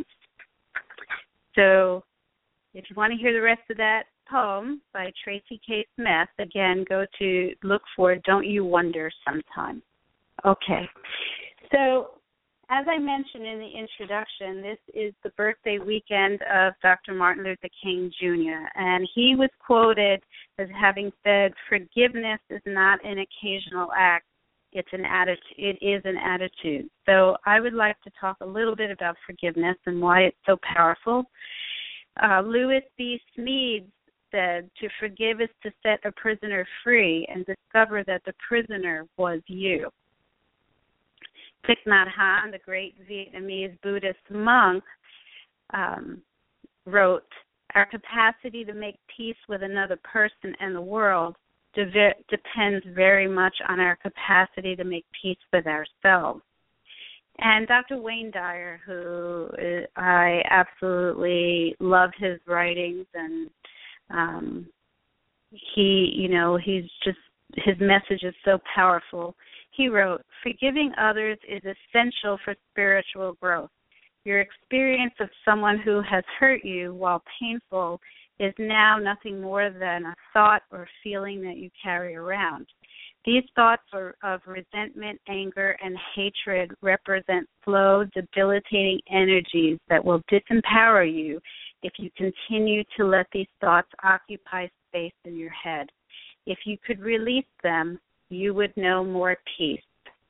So if you want to hear the rest of that poem by Tracy K. Smith, again, go to look for Don't You Wonder Sometimes. Okay. So as I mentioned in the introduction, this is the birthday weekend of Doctor Martin Luther King Junior, and he was quoted as having said, "Forgiveness is not an occasional act, it's an attitude. It is an attitude." So I would like to talk a little bit about forgiveness and why it's so powerful. Uh, Lewis B. Smedes said, "To forgive is to set a prisoner free and discover that the prisoner was you." Thich Nhat Hanh, the great Vietnamese Buddhist monk, um, wrote, "Our capacity to make peace with another person and the world de- depends very much on our capacity to make peace with ourselves." And Doctor Wayne Dyer, who is, I absolutely love his writings, and um, he, you know, he's just, his message is so powerful. He wrote, "Forgiving others is essential for spiritual growth. Your experience of someone who has hurt you, while painful, is now nothing more than a thought or feeling that you carry around. These thoughts are of resentment, anger, and hatred represent slow, debilitating energies that will disempower you if you continue to let these thoughts occupy space in your head. If you could release them, you would know more peace."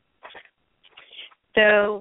So,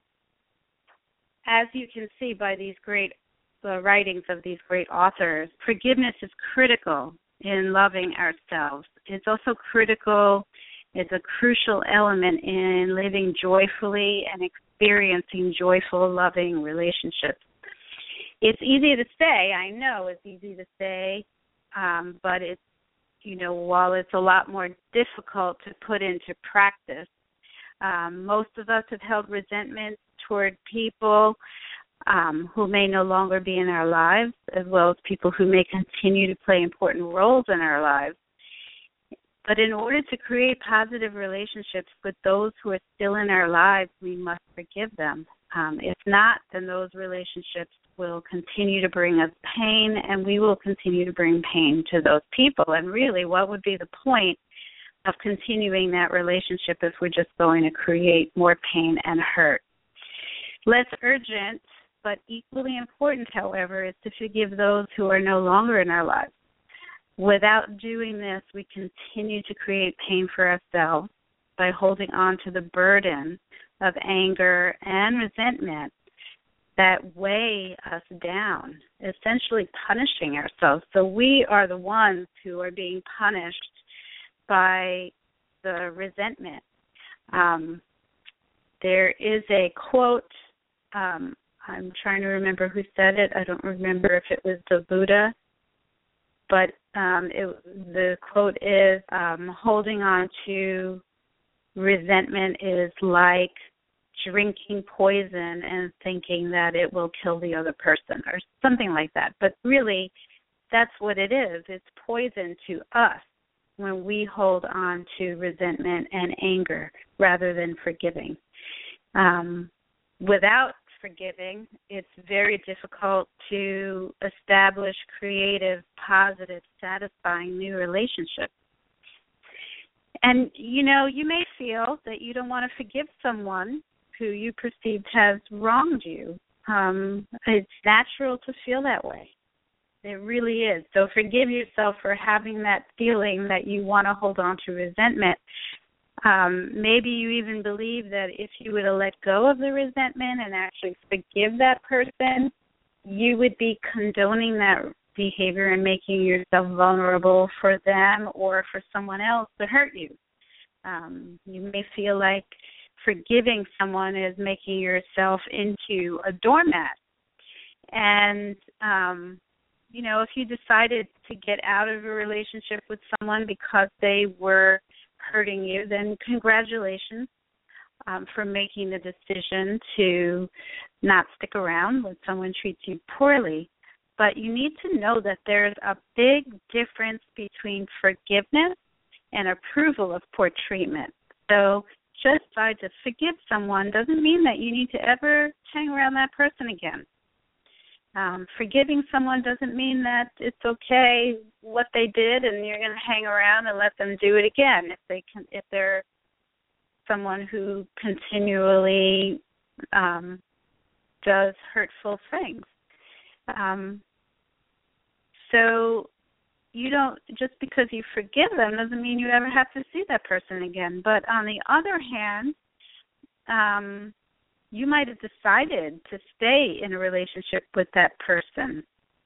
as you can see by these great uh, writings of these great authors, forgiveness is critical in loving ourselves. It's also critical, it's a crucial element in living joyfully and experiencing joyful, loving relationships. It's easy to say, I know it's easy to say, um, but it's, you know, while it's a lot more difficult to put into practice, um, most of us have held resentment toward people um, who may no longer be in our lives, as well as people who may continue to play important roles in our lives. But in order to create positive relationships with those who are still in our lives, we must forgive them. Um, if not, then those relationships will continue to bring us pain, and we will continue to bring pain to those people. And really, what would be the point of continuing that relationship if we're just going to create more pain and hurt? Less urgent, but equally important, however, is to forgive those who are no longer in our lives. Without doing this, we continue to create pain for ourselves by holding on to the burden of anger and resentment that weigh us down, essentially punishing ourselves. So we are the ones who are being punished by the resentment. Um, there is a quote, um, I'm trying to remember who said it. I don't remember if it was the Buddha, but um, it, the quote is, um, holding on to resentment is like drinking poison and thinking that it will kill the other person, or something like that. But really, that's what it is. It's poison to us when we hold on to resentment and anger rather than forgiving. Um, without forgiving, it's very difficult to establish creative, positive, satisfying new relationships. And, you know, you may feel that you don't want to forgive someone who you perceived has wronged you. Um, it's natural to feel that way. It really is. So forgive yourself for having that feeling that you want to hold on to resentment. Um, maybe you even believe that if you were to let go of the resentment and actually forgive that person, you would be condoning that behavior and making yourself vulnerable for them or for someone else to hurt you. Um, you may feel like forgiving someone is making yourself into a doormat. And, um, you know, if you decided to get out of a relationship with someone because they were hurting you, then congratulations um, for making the decision to not stick around when someone treats you poorly. But you need to know that there's a big difference between forgiveness and approval of poor treatment. So just decide to forgive someone doesn't mean that you need to ever hang around that person again. Um, forgiving someone doesn't mean that it's okay what they did and you're going to hang around and let them do it again. If they can, if they're someone who continually um, does hurtful things. Um, so you don't, just because you forgive them doesn't mean you ever have to see that person again. But on the other hand, um, you might have decided to stay in a relationship with that person.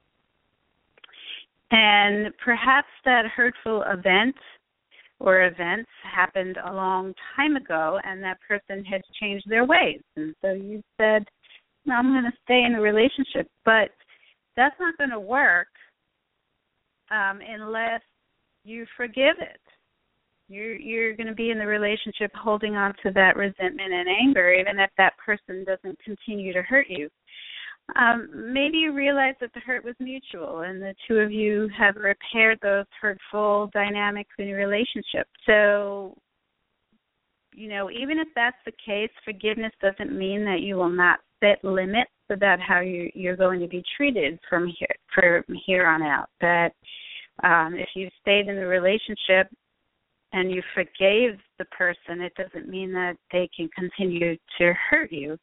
And perhaps that hurtful event or events happened a long time ago and that person has changed their ways. And so you said, no, I'm going to stay in a relationship. But that's not going to work um, unless you forgive it. You're, you're going to be in the relationship holding on to that resentment and anger, even if that person doesn't continue to hurt you. Um, maybe you realize that the hurt was mutual and the two of you have repaired those hurtful dynamics in your relationship. So, you know, even if that's the case, forgiveness doesn't mean that you will not set limits about how you, you're going to be treated from here, from here on out. That um, if you stayed in the relationship and you forgave the person, it doesn't mean that they can continue to hurt you.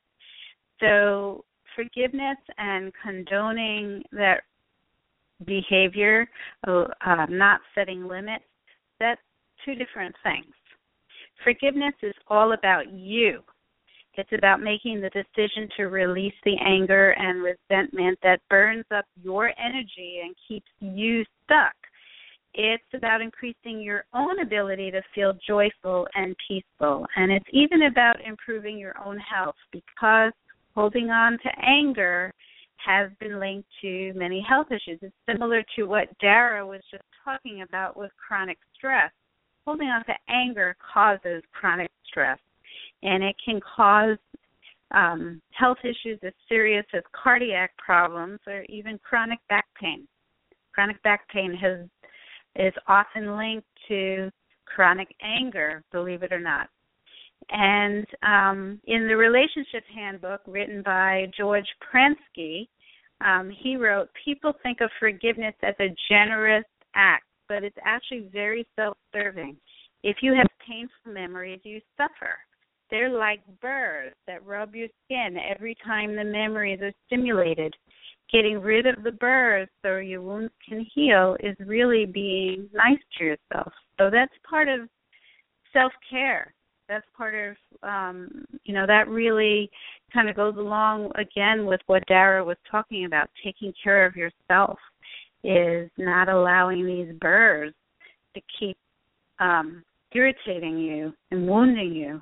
So forgiveness and condoning that behavior, uh, not setting limits, that's two different things. Forgiveness is all about you. It's about making the decision to release the anger and resentment that burns up your energy and keeps you stuck. It's about increasing your own ability to feel joyful and peaceful. And it's even about improving your own health, because holding on to anger has been linked to many health issues. It's similar to what Dara was just talking about with chronic stress. Holding on to anger causes chronic stress, and it can cause um, health issues as serious as cardiac problems or even chronic back pain. Chronic back pain has is often linked to chronic anger, believe it or not. And um, in the Relationship Handbook written by George Pransky, um, he wrote, people think of forgiveness as a generous act, but it's actually very self-serving. If you have painful memories, you suffer. They're like burrs that rub your skin every time the memories are stimulated. Getting rid of the burrs so your wounds can heal is really being nice to yourself. So that's part of self-care. That's part of, um, you know, that really kind of goes along, again, with what Dara was talking about. Taking care of yourself is not allowing these burrs to keep um, irritating you and wounding you.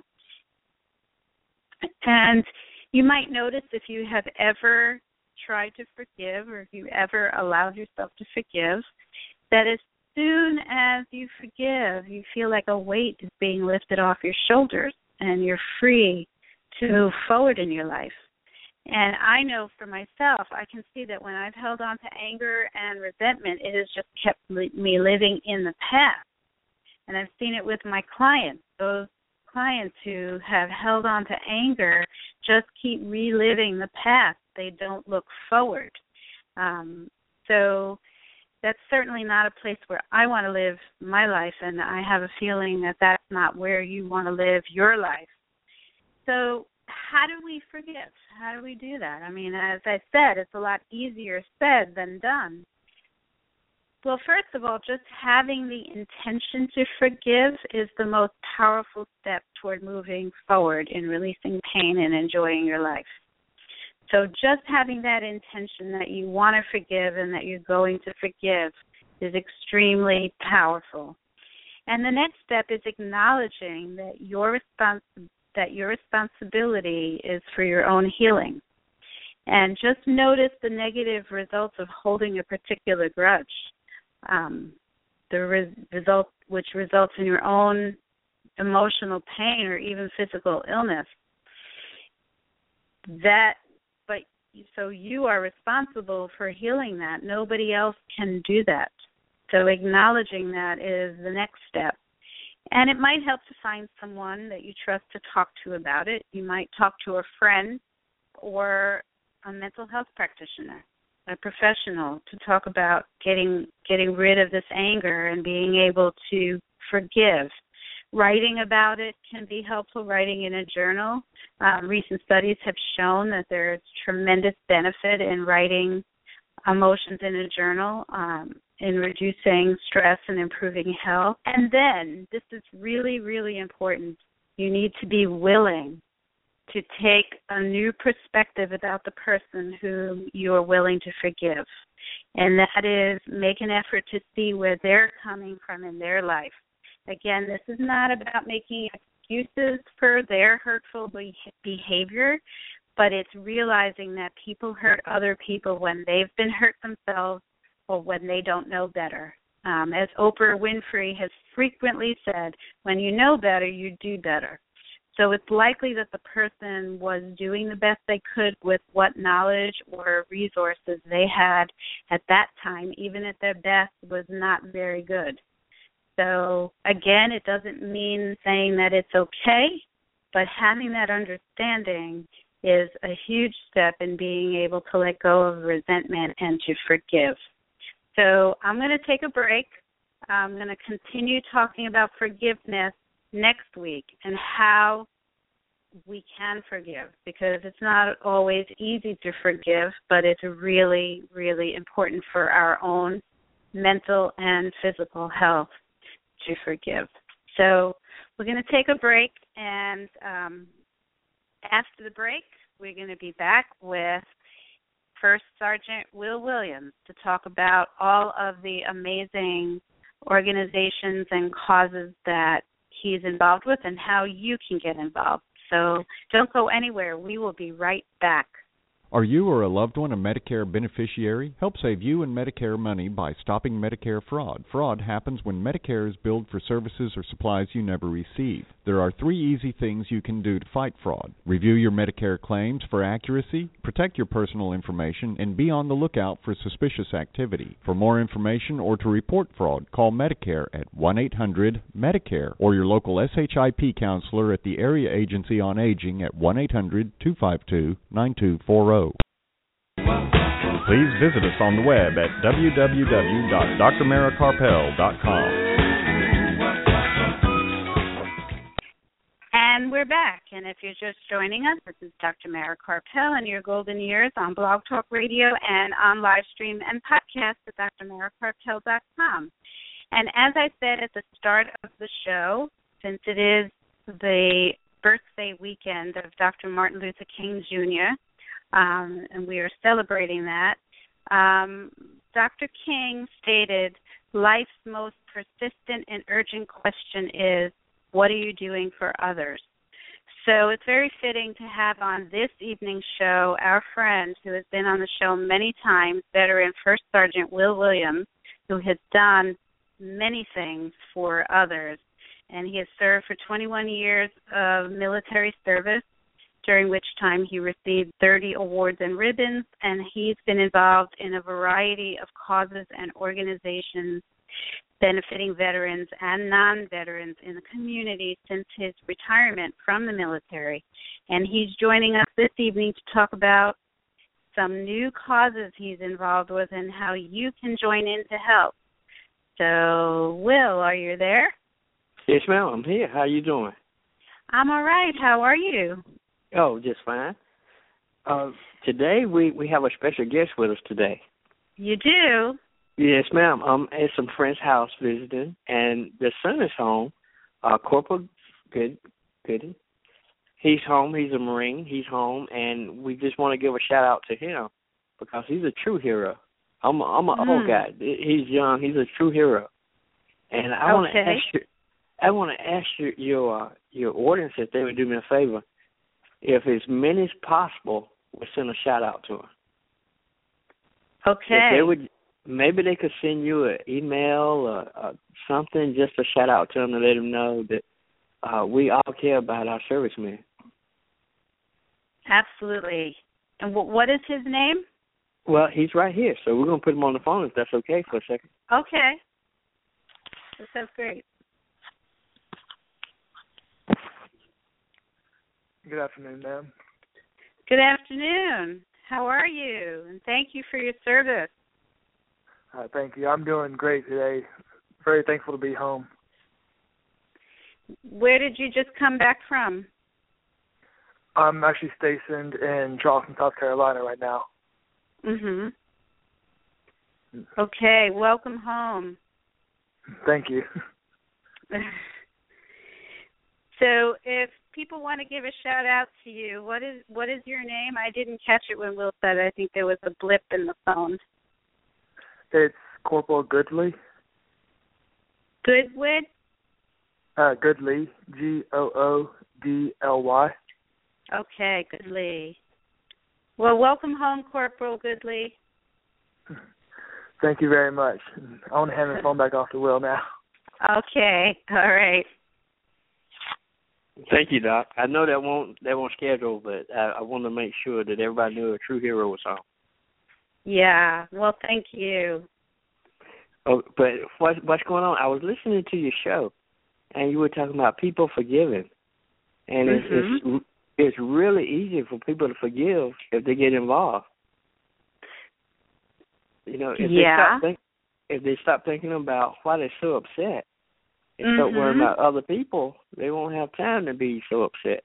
And you might notice, if you have ever tried to forgive, or if you ever allowed yourself to forgive, that as soon as you forgive, you feel like a weight is being lifted off your shoulders and you're free to move forward in your life. And I know for myself, I can see that when I've held on to anger and resentment, it has just kept me living in the past. And I've seen it with my clients. Those clients who have held on to anger just keep reliving the past. They don't look forward. Um, so that's certainly not a place where I want to live my life, and I have a feeling that that's not where you want to live your life. So how do we forgive? How do we do that? I mean, as I said, it's a lot easier said than done. Well, first of all, just having the intention to forgive is the most powerful step toward moving forward in releasing pain and enjoying your life. So just having that intention that you want to forgive and that you're going to forgive is extremely powerful. And the next step is acknowledging that your respons- that your responsibility is for your own healing. And just notice the negative results of holding a particular grudge, um, the re- result which results in your own emotional pain or even physical illness. That But so you are responsible for healing that. Nobody else can do that. So acknowledging that is the next step. And it might help to find someone that you trust to talk to about it. You might talk to a friend or a mental health practitioner, a professional, to talk about getting getting rid of this anger and being able to forgive. Writing about it can be helpful, writing in a journal. Um, recent studies have shown that there's tremendous benefit in writing emotions in a journal, um, in reducing stress and improving health. And then, this is really, really important, you need to be willing to take a new perspective about the person whom you are willing to forgive. And that is make an effort to see where they're coming from in their life. Again, this is not about making excuses for their hurtful behavior, but it's realizing that people hurt other people when they've been hurt themselves or when they don't know better. Um, as Oprah Winfrey has frequently said, when you know better, you do better. So it's likely that the person was doing the best they could with what knowledge or resources they had at that time, even at their best, was not very good. So, again, it doesn't mean saying that it's okay, but having that understanding is a huge step in being able to let go of resentment and to forgive. So I'm going to take a break. I'm going to continue talking about forgiveness next week and how we can forgive, because it's not always easy to forgive, but it's really, really important for our own mental and physical health to forgive. So we're going to take a break, and um, after the break, we're going to be back with First Sergeant Will Williams to talk about all of the amazing organizations and causes that he's involved with and how you can get involved. So don't go anywhere. We will be right back. Are you or a loved one a Medicare beneficiary? Help save you and Medicare money by stopping Medicare fraud. Fraud happens when Medicare is billed for services or supplies you never receive. There are three easy things you can do to fight fraud. Review your Medicare claims for accuracy, protect your personal information, and be on the lookout for suspicious activity. For more information or to report fraud, call Medicare at one eight hundred Medicare or your local S H I P counselor at the Area Agency on Aging at one eight hundred two five two nine two four zero. Please visit us on the web at w w w dot d r mara karpel dot com. And we're back. And if you're just joining us, this is Doctor Mara Karpel and your golden years on Blog Talk Radio and on live stream and podcast at d r mara karpel dot com. And as I said at the start of the show, since it is the birthday weekend of Doctor Martin Luther King Junior, Um, and we are celebrating that. Um, Doctor King stated, life's most persistent and urgent question is, what are you doing for others? So it's very fitting to have on this evening's show our friend who has been on the show many times, veteran First Sergeant Will Williams, who has done many things for others. And he has served for twenty-one years of military service, during which time he received thirty awards and ribbons, and he's been involved in a variety of causes and organizations benefiting veterans and non-veterans in the community since his retirement from the military. And he's joining us this evening to talk about some new causes he's involved with and how you can join in to help. So, Will, are you there? Yes, ma'am, I'm here. How you doing? I'm all right. How are you? Oh, just fine. Uh, today we, we have a special guest with us today. You do? Yes, ma'am. I'm at some friend's house visiting, and the son is home. Uh, Corporal Good, Gooden. He's home. He's a Marine. He's home, and we just want to give a shout out to him because he's a true hero. I'm a, I'm an mm. old guy. He's young. He's a true hero. And I okay. want to ask you, I want to ask you, your uh, your audience if they would do me a favor. If as many as possible, we'll send a shout-out to them. Okay. If they would, maybe they could send you an email or uh, something, just a shout-out to them to let them know that uh, we all care about our servicemen. Absolutely. And w- what is his name? Well, he's right here, so we're going to put him on the phone if that's okay for a second. Okay. That sounds great. Good afternoon, ma'am. Good afternoon. How are you? And thank you for your service. Uh, thank you. I'm doing great today. Very thankful to be home. where did you just come back from? I'm actually stationed in Charleston, South Carolina right now. Mhm. Okay, welcome home. Thank you. So, if people want to give a shout out to you, what is what is your name? I didn't catch it when Will said it. I think there was a blip in the phone. It's Corporal Goodley. Goodwood? Uh, Goodley, G O O D L Y. Okay, Goodley. Well, welcome home, Corporal Goodley. Thank you very much. I want to hand the phone back off to Will now. Okay, all right. Thank you, Doc. I know that won't that won't schedule, but I, I want to make sure that everybody knew a true hero was on. Yeah. Well, thank you. Oh, but what, what's going on? I was listening to your show, and you were talking about people forgiving, and it's, mm-hmm. it's it's really easy for people to forgive if they get involved. You know, if yeah. they stop think, if they stop thinking about why they're so upset, and mm-hmm. start worrying about other people, they won't have time to be so upset.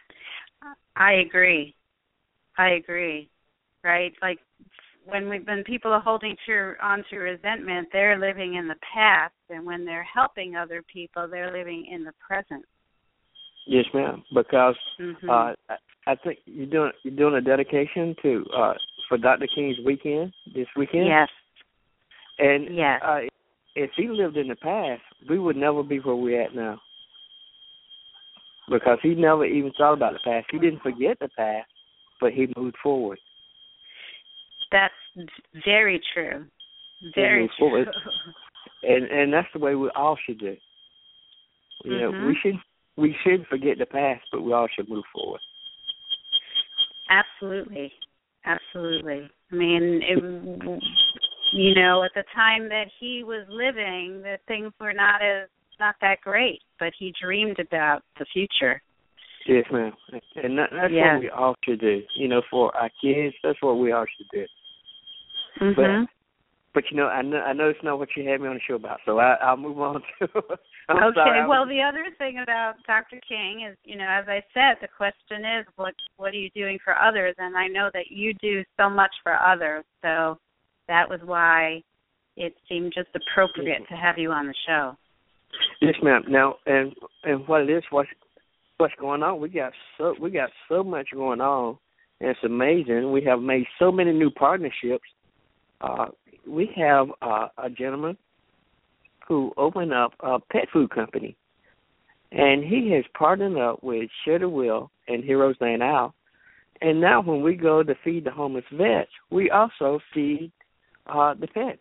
I agree. I agree. Right? Like when we when people are holding to on to resentment, they're living in the past, and when they're helping other people, they're living in the present. Yes, ma'am. Because mm-hmm. uh, I, I think you're doing you're doing a dedication to uh, for Doctor King's weekend this weekend. Yes. And yes. Uh, if he lived in the past, we would never be where we're at now. Because he never even thought about the past. He didn't forget the past, but he moved forward. That's very true. Very true. Forward. And and that's the way we all should do. You mm-hmm. know, we should we should forget the past, but we all should move forward. Absolutely, absolutely. I mean, it, you know, at the time that he was living, that things were not as not that great, but he dreamed about the future. Yes, ma'am. And that, that's yes. what we all should do. You know, for our kids, that's what we all should do. Mm-hmm. But, but you know, I know I know it's not what you had me on the show about, so I, I'll move on to. I'm okay. sorry, well, the other thing about Doctor King is, you know, as I said, the question is, what what are you doing for others? And I know that you do so much for others, so that was why it seemed just appropriate to have you on the show. Yes, ma'am. Now, and and what it is, what's what's going on? We got so we got so much going on, and it's amazing. We have made so many new partnerships. Uh, we have uh, a gentleman who opened up a pet food company, and he has partnered up with Share the Will and Heroes Lane Out. And now, when we go to feed the homeless vets, we also feed uh, the pets.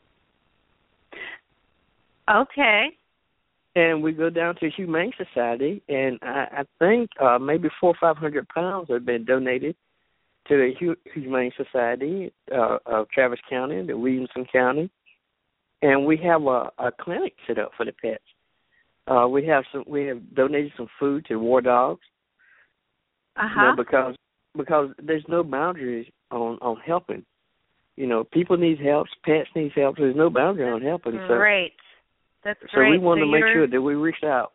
Okay. And we go down to Humane Society, and I, I think uh, maybe four or five hundred pounds have been donated to the Humane Society uh, of Travis County, the Williamson County, and we have a, a clinic set up for the pets. Uh, we have some. We have donated some food to war dogs. Uh huh. You know, because because there's no boundaries on, on helping. You know, people need help, pets need help. So there's no boundary on helping. So, great. That's so great. we want so to make you're... sure that we reach out.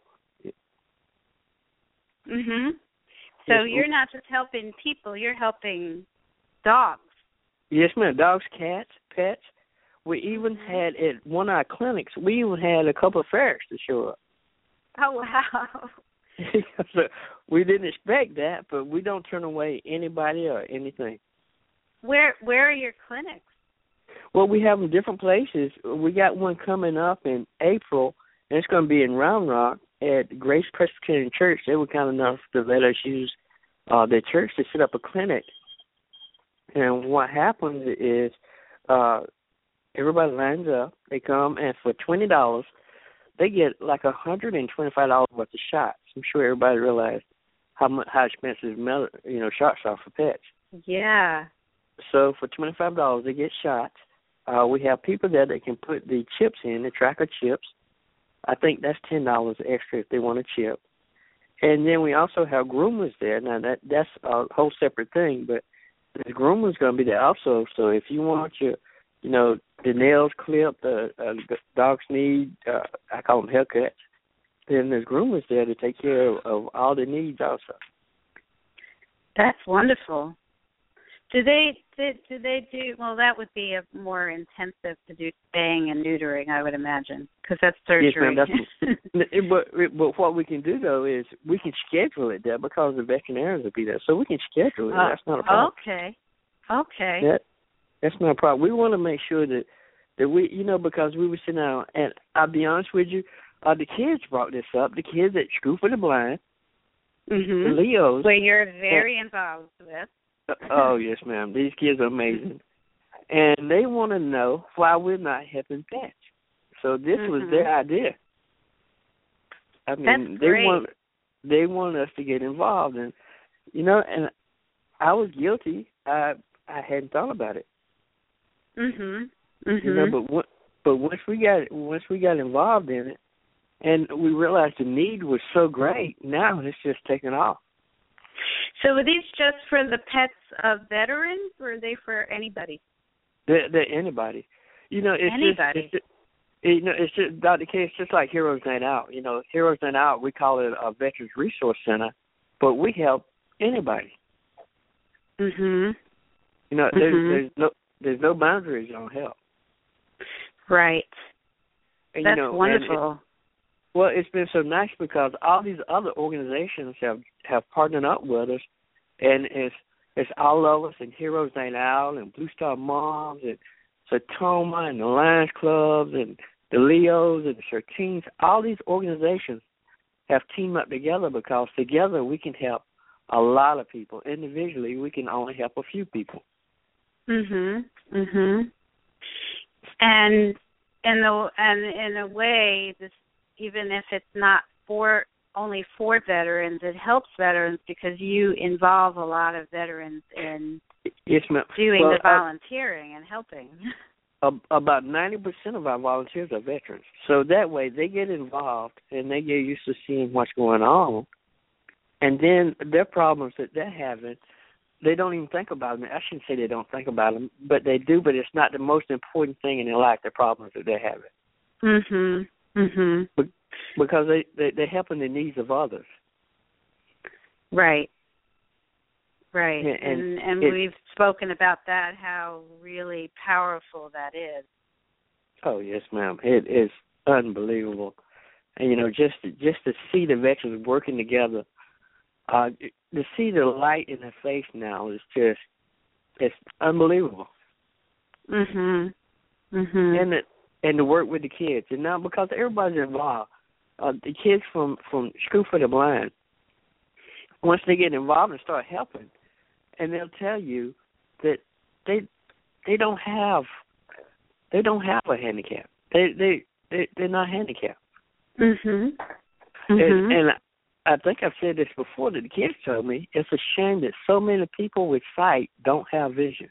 Mhm. So yes, you're not just helping people; you're helping dogs. Yes, ma'am. Dogs, cats, pets. We even mm-hmm. had at one of our clinics. We even had a couple of ferrets to show up. Oh wow! So we didn't expect that, but we don't turn away anybody or anything. Where Where are your clinics? Well, we have them different places. We got one coming up in April, and it's going to be in Round Rock at Grace Presbyterian Church. They were kind enough to let us use uh, their church to set up a clinic. And what happens is uh, everybody lines up. They come, and for twenty dollars, they get like one hundred twenty-five dollars worth of shots. I'm sure everybody realized how much, how expensive you know shots are for pets. Yeah. So for twenty-five dollars, they get shots. Uh, we have people there that can put the chips in, the tracker chips. I think that's ten dollars extra if they want a chip. And then we also have groomers there. Now, that that's a whole separate thing, but the groomer's going to be there also. So if you want your, you know, the nails clipped, the uh, dogs need, uh, I call them haircuts. then there's groomers there to take care of, of all their needs also. That's wonderful. Do they do, do they do well? That would be a more intensive to do spaying and neutering, I would imagine, because that's surgery. Yes, ma'am. That's, but but what we can do though is we can schedule it there because the veterinarians will be there, so we can schedule it. Uh, that's not a problem. Okay. Okay. That that's not a problem. We want to make sure that that we, you know, because we were sitting down, and I'll be honest with you, uh, the kids brought this up. The kids at School for the Blind, mm-hmm. the Leos, where you're very and, involved with. Oh, yes, ma'am. These kids are amazing. And they want to know why we're not helping pets. So this mm-hmm. was their idea. I mean, That's they great. want they want us to get involved, and you know, and I was guilty. I I hadn't thought about it. Mhm. Mhm. You know, but what, but once we got once we got involved in it, and we realized the need was so great, now it's just taking off. So are these just for the pets of veterans, or are they for anybody? They're, they're anybody. You know, it's anybody. Just, it's just, you know, it's just, Doctor K, it's just like Heroes Night Out. You know, Heroes Night Out, we call it a Veterans Resource Center, but we help anybody. Mhm. You know, mm-hmm. there's, there's no there's no boundaries on help. Right. And, That's you know, wonderful. It, well, it's been so nice because all these other organizations have, have partnered up with us, and it's it's all of us, and Heroes Night Out, and Blue Star Moms, and Satoma, and the Lions Clubs, and the Leos, and the Thirteens. All these organizations have teamed up together because together we can help a lot of people. Individually, we can only help a few people. Mhm. Mhm. And in the and in a way, this even if it's not for only for veterans, it helps veterans because you involve a lot of veterans in yes, ma'am. doing well, the volunteering uh, and helping. Uh, about ninety percent of our volunteers are veterans, so that way they get involved and they get used to seeing what's going on, and then their problems that they're having, they don't even think about them. I shouldn't say they don't think about them, but they do, but it's not the most important thing in their life, the problems that they're having. Mhm. Mhm. But, because they, they, they're helping the needs of others. Right. Right. Yeah, and and, and it, we've spoken about that, how really powerful that is. Oh, yes, ma'am. It is unbelievable. And, you know, just to, just to see the veterans working together, uh, to see the light in their face now is just, it's unbelievable. Mhm. Mhm. And, it, and to work with the kids. And now because everybody's involved, uh, the kids from, from School for the Blind, once they get involved and start helping, and they'll tell you that they they don't have they don't have a handicap. They they, they they're not handicapped. Mhm. Mhm. And, and I think I've said this before that the kids told me it's a shame that so many people with sight don't have vision.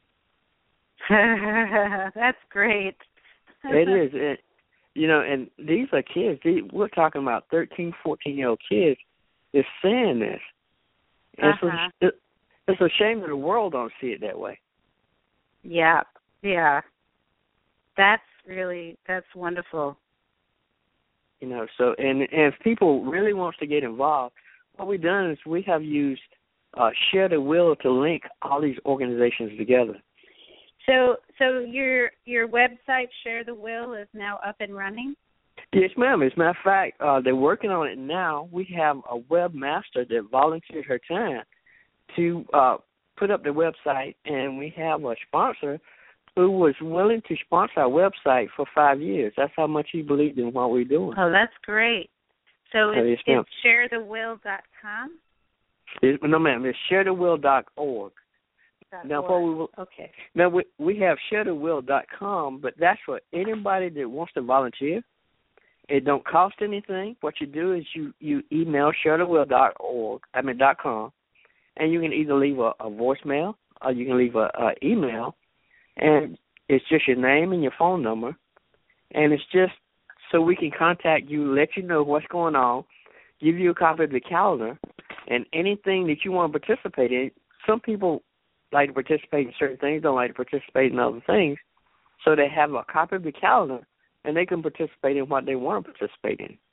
That's great. It is. It, you know, and these are kids. These, we're talking about thirteen, fourteen-year-old kids is saying this. Uh-huh. It's, a, it's a shame that the world don't see it that way. Yeah, yeah. That's really, that's wonderful. You know, so, and, and if people really wants to get involved, what we've done is we have used uh, Share the Will to link all these organizations together. So, so your your website, Share the Will, is now up and running? Yes, ma'am. As a matter of fact, uh, they're working on it now. We have a webmaster that volunteered her time to uh, put up the website, and we have a sponsor who was willing to sponsor our website for five years. That's how much he believed in what we're doing. Oh, that's great. So oh, it's, yes, it's share the will dot com? It, no, ma'am. It's share the will dot org. Now, what we will, okay. Now we we have share the will dot com, but that's for anybody that wants to volunteer. It don't cost anything. What you do is you, you email share the will dot org, I mean dot com, and you can either leave a, a voicemail or you can leave a, a email, and it's just your name and your phone number, and it's just so we can contact you, let you know what's going on, give you a copy of the calendar, and anything that you want to participate in. Some people like to participate in certain things, don't like to participate in other things, so they have a copy of the calendar, and they can participate in what they want to participate in.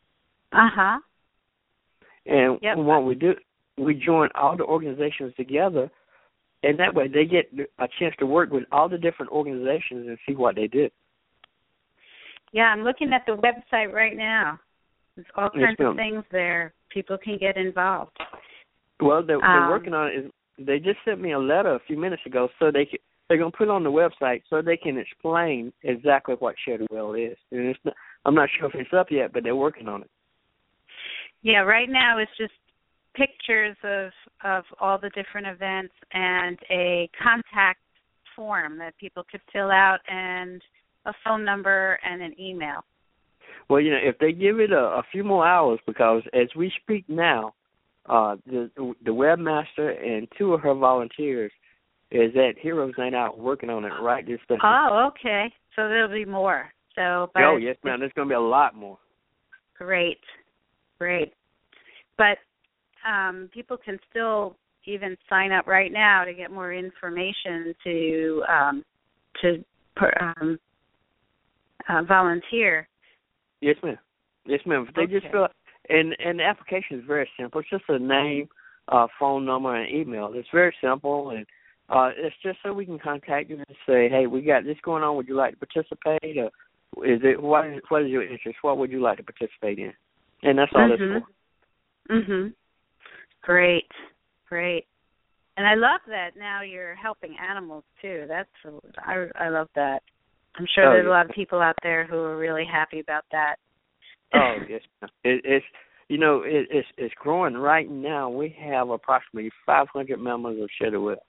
Uh-huh. And Yep. what we do, we join all the organizations together, and that way they get a chance to work with all the different organizations and see what they do. Yeah, I'm looking at the website right now. There's all Yes, kinds ma'am. of things there. People can get involved. Well, they're, they're Um, working on it. They just sent me a letter a few minutes ago, so they can, they're going to put it on the website so they can explain exactly what Share the Well is. And it's not, I'm not sure if it's up yet, but they're working on it. Yeah, right now it's just pictures of, of all the different events and a contact form that people could fill out and a phone number and an email. Well, you know, if they give it a, a few more hours, because as we speak now, uh, the the webmaster and two of her volunteers is at Heroes Night Out working on it right this second. Oh, okay. So there'll be more. So, but oh, yes, ma'am. There's going to be a lot more. Great, great. But um, people can still even sign up right now to get more information to um, to um, uh, volunteer. Yes, ma'am. Yes, ma'am. They Okay. just fill out, and and the application is very simple. It's just a name, uh, phone number, and email. It's very simple, and uh, it's just so we can contact you and say, hey, we got this going on. Would you like to participate? Or is it what is what is your interest? What would you like to participate in? And that's all Mm-hmm. it's for. Mhm. Great, great. And I love that now you're helping animals too. That's I I love that. I'm sure Oh, there's yeah. a lot of people out there who are really happy about that. Oh, yes. It, it's you know it, it's it's growing right now. We have approximately five hundred members of Share the Well,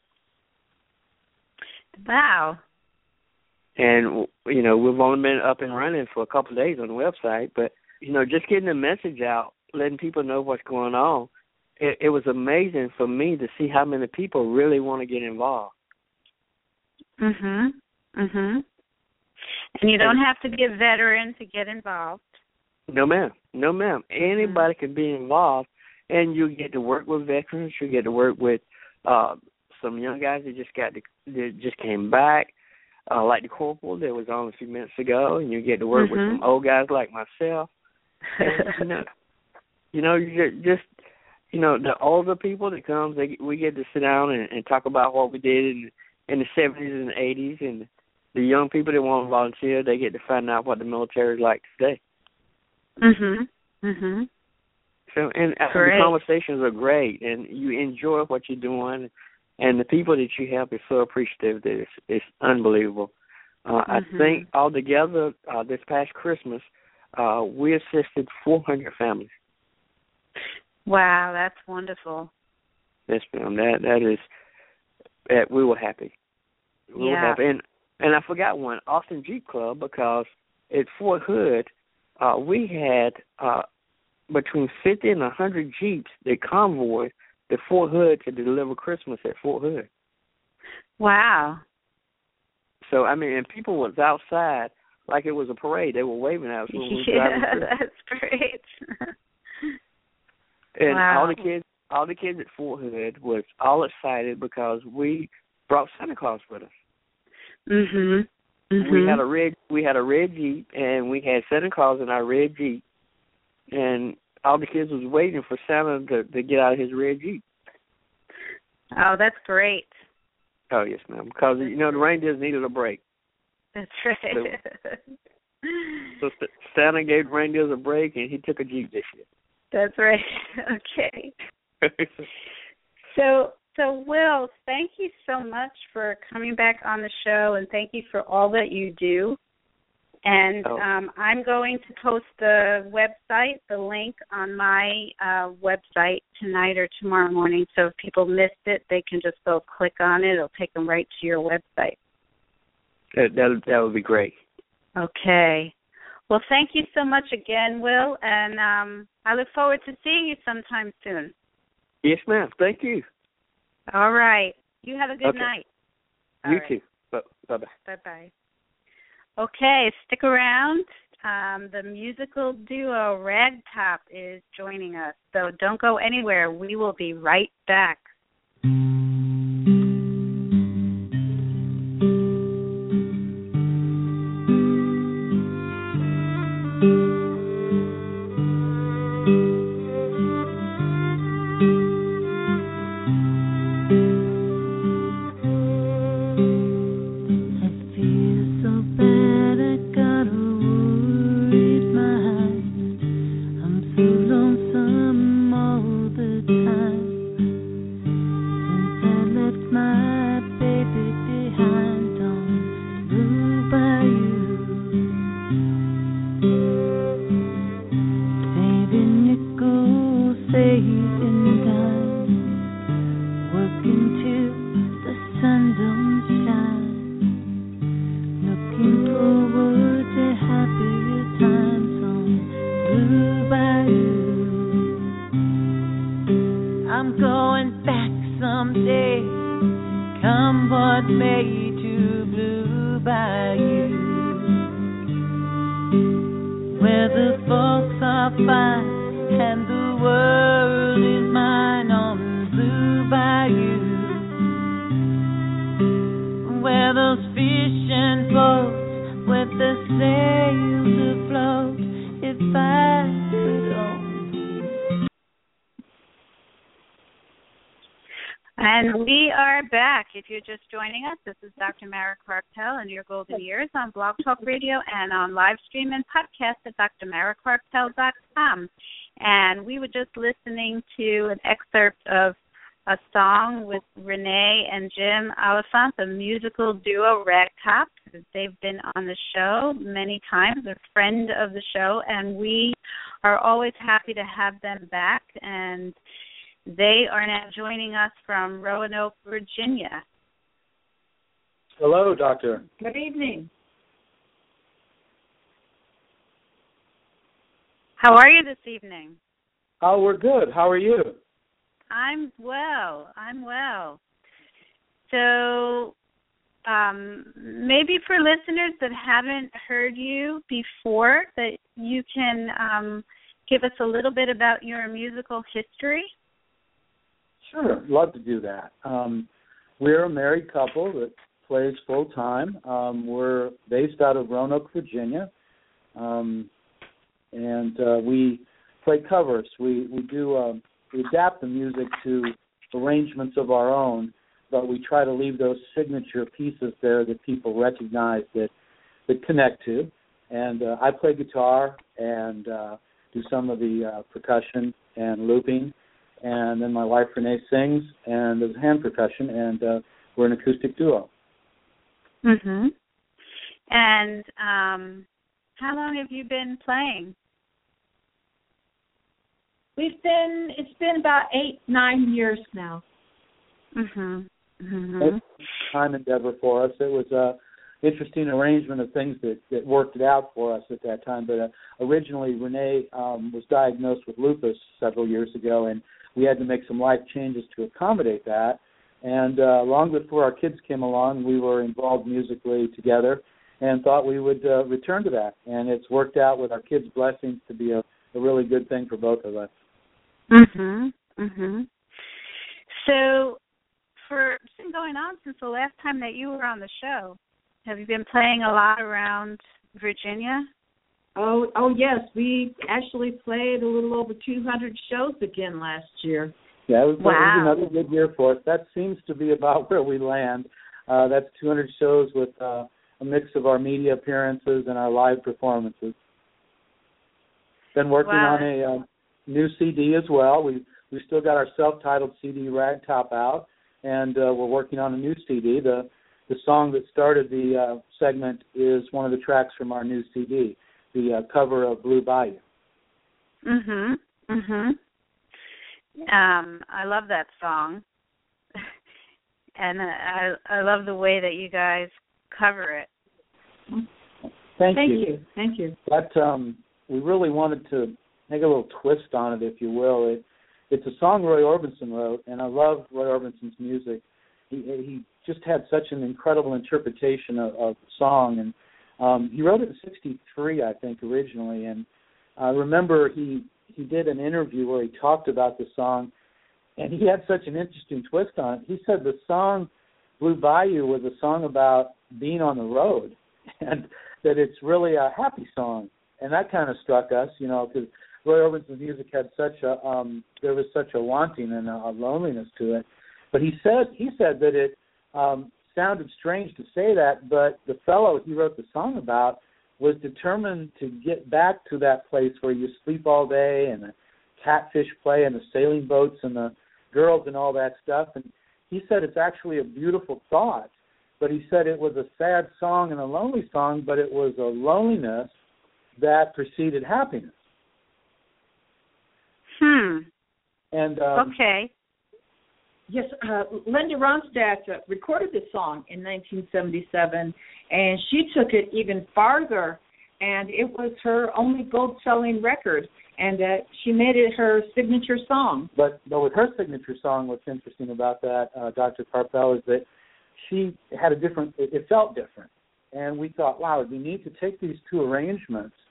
Wow. and you know we've only been up and running for a couple of days on the website. But you know, just getting the message out, letting people know what's going on, it, it was amazing for me to see how many people really want to get involved. Mhm. Mhm. And you don't have to be a veteran to get involved. No, ma'am. No, ma'am. Anybody can be involved, and you get to work with veterans. You get to work with uh, some young guys that just got to, that just came back, uh, like the corporal that was on a few minutes ago, and you get to work Mhm. with some old guys like myself. And, you know, you know, you just you know, the older people that comes, they, we get to sit down and, and talk about what we did in in the seventies and eighties, and the young people that want to volunteer, they get to find out what the military is like today. Mhm. Mhm. So, and uh, the Great. conversations are great, and you enjoy what you're doing, and the people that you help is so appreciative that it's, it's unbelievable. Uh, Mhm. I think altogether uh, this past Christmas, uh, we assisted four hundred families. Wow, that's wonderful. Yes, ma'am. That that is, that we were happy. We were Yeah. happy, and and I forgot one, Austin Jeep Club, because at Fort Hood, uh, we had uh, between fifty and a hundred Jeeps that convoyed to Fort Hood to deliver Christmas at Fort Hood. Wow. So I mean, and people was outside like it was a parade. They were waving at us when we were Yeah, driving through. that's great. And Wow. all the kids, all the kids at Fort Hood was all excited because we brought Santa Claus with us. Mhm. Mhm. We had a red, we had a red Jeep, and we had Santa Claus in our red Jeep, and all the kids was waiting for Santa to, to get out of his red Jeep. Oh, that's great. Oh yes, ma'am. Because you know the reindeers needed a break, That's right. so Santa gave the reindeers a break, and he took a Jeep this year. That's right. Okay. So, so Will, thank you so much for coming back on the show, and thank you for all that you do. And Oh. um, I'm going to post the website, the link on my uh, website tonight or tomorrow morning. So if people missed it, they can just go click on it. It'll take them right to your website. That that, that would be great. Okay. Well, thank you so much again, Will, and um, I look forward to seeing you sometime soon. Yes, ma'am. Thank you. All right. You have a good Okay. night. You All right. too. Bye bye. Bye-bye. Okay, stick around. Um, the musical duo Ragtop is joining us, so don't go anywhere. We will be right back. I'll find, and the world is mine on Blue Bayou, where those fishing boats with the sails afloat, if I could only. And we are back. If you're just joining us, this is Doctor Mara Karpel and Your Golden Years on Blog Talk Radio and on live stream and podcast at d r mara karpel dot com. And we were just listening to an excerpt of a song with Renee and Jim Oliphant, the musical duo Ragtop. They've been on the show many times, a friend of the show, and we are always happy to have them back. And they are now joining us from Roanoke, Virginia. Hello, Doctor. Good evening. How are you this evening? Oh, we're good. How are you? I'm well. I'm well. So um, maybe for listeners that haven't heard you before, that you can um, give us a little bit about your musical history. Sure, love to do that. Um, we're a married couple that plays full-time. Um, we're based out of Roanoke, Virginia, um, and uh, we play covers. We we do uh, we adapt the music to arrangements of our own, but we try to leave those signature pieces there that people recognize, that, that connect to. And uh, I play guitar and uh, do some of the uh, percussion and looping. And then my wife, Renee, sings and does hand percussion, and uh, we're an acoustic duo. Mm-hmm. And um, how long have you been playing? We've been, it's been about eight, nine years now. Mm-hmm. Mm-hmm. It's a time endeavor for us. It was an interesting arrangement of things that, that worked it out for us at that time. But uh, originally, Renee um, was diagnosed with lupus several years ago, and we had to make some life changes to accommodate that. And uh, long before our kids came along, we were involved musically together and thought we would uh, return to that. And it's worked out with our kids' blessings to be a, a really good thing for both of us. Mm-hmm. Mm-hmm. So for it's been going on since the last time that you were on the show. Have you been playing a lot around Virginia? Oh, oh yes. We actually played a little over two hundred shows again last year. Yeah, it was, wow. it was another good year for us. That seems to be about where we land. Uh, that's two hundred shows with uh, a mix of our media appearances and our live performances. Been working wow. on a uh, new C D as well. We we still got our self-titled C D Ragtop out, and uh, we're working on a new C D. The the song that started the uh, segment is one of the tracks from our new C D. The uh, cover of Blue Bayou. Mhm. Mhm. Um, I love that song, and I I love the way that you guys cover it. Thank, Thank you. you. Thank you. But um, we really wanted to make a little twist on it, if you will. It, it's a song Roy Orbison wrote, and I love Roy Orbison's music. He, he just had such an incredible interpretation of, of the song, and Um, he wrote it in sixty-three, I think, originally, and I remember he he did an interview where he talked about the song, and he had such an interesting twist on it. He said the song Blue Bayou was a song about being on the road, and that it's really a happy song, and that kind of struck us, you know, because Roy Orbison's music had such a um, there was such a wanting and a, a loneliness to it. But he said he said that it um, sounded strange to say that, but the fellow he wrote the song about was determined to get back to that place where you sleep all day and the catfish play and the sailing boats and the girls and all that stuff. And he said it's actually a beautiful thought, but he said it was a sad song and a lonely song, but it was a loneliness that preceded happiness. Hmm. And um, okay. Yes, uh, Linda Ronstadt uh, recorded this song in nineteen seventy-seven, and she took it even farther, and it was her only gold-selling record, and uh, she made it her signature song. But, but with her signature song, what's interesting about that, uh, Doctor Karpel, is that she had a different, it, it felt different, and we thought, wow, we need to take these two arrangements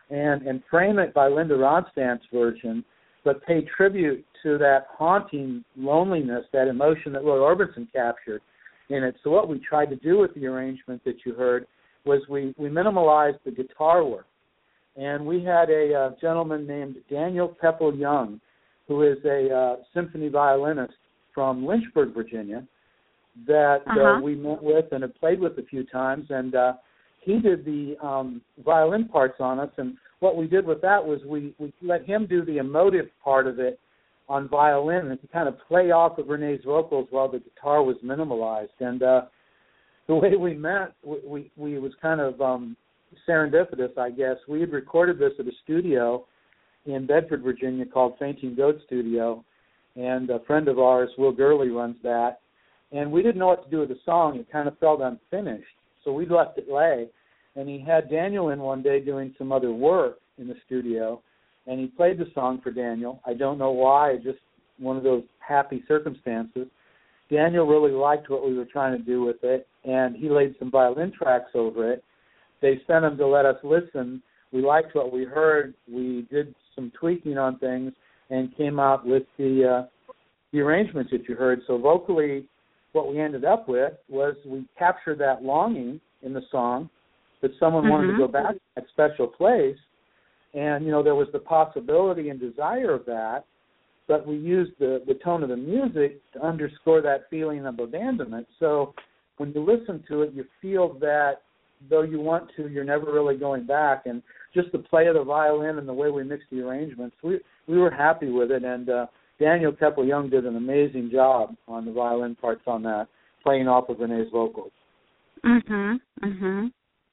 and, and Frame It by Linda Ronstadt's version, but pay tribute to that haunting loneliness, that emotion that Roy Orbison captured in it. So what we tried to do with the arrangement that you heard was we, we minimalized the guitar work. And we had a uh, gentleman named Daniel Pepple Young, who is a uh, symphony violinist from Lynchburg, Virginia, that uh-huh. uh, we met with and have played with a few times. And uh, he did the um, violin parts on us. And what we did with that was we, we let him do the emotive part of it on violin and to kind of play off of Renee's vocals while the guitar was minimalized. And uh, the way we met, we, we, we was kind of um, serendipitous, I guess. We had recorded this at a studio in Bedford, Virginia called Fainting Goat Studio, and a friend of ours, Will Gurley, runs that. And we didn't know what to do with the song. It kind of felt unfinished, so we left it lay. And he had Daniel in one day doing some other work in the studio, and he played the song for Daniel. I don't know why, just one of those happy circumstances. Daniel really liked what we were trying to do with it, and he laid some violin tracks over it. They sent him to let us listen. We liked what we heard. We did some tweaking on things and came out with the uh, the arrangements that you heard. So vocally, what we ended up with was we captured that longing in the song that someone mm-hmm. wanted to go back to that special place. And, you know, there was the possibility and desire of that, but we used the, the tone of the music to underscore that feeling of abandonment. So when you listen to it, you feel that though you want to, you're never really going back. And just the play of the violin and the way we mixed the arrangements, we we were happy with it. And uh, Daniel Pepple Young did an amazing job on the violin parts on that, playing off of Renee's vocals. Mhm. Mhm.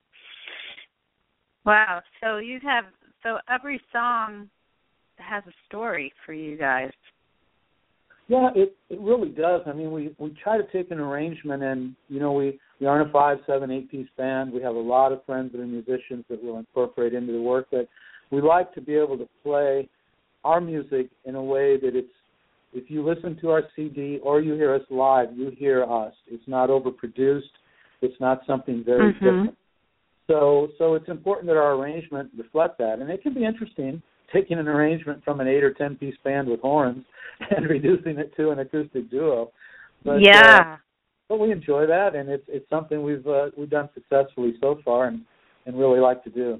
Wow. So you have so every song has a story for you guys. Yeah, it, it really does. I mean, we, we try to take an arrangement, and, you know, we, we aren't a five, seven, eight-piece band. We have a lot of friends that are musicians that we'll incorporate into the work, but we like to be able to play our music in a way that it's, if you listen to our C D or you hear us live, you hear us. It's not overproduced. It's not something very mm-hmm. different. So so it's important that our arrangement reflect that. And it can be interesting, taking an arrangement from an eight or ten piece band with horns and reducing it to an acoustic duo. But, yeah. Uh, but we enjoy that, and it's it's something we've uh, we've done successfully so far, and, and really like to do.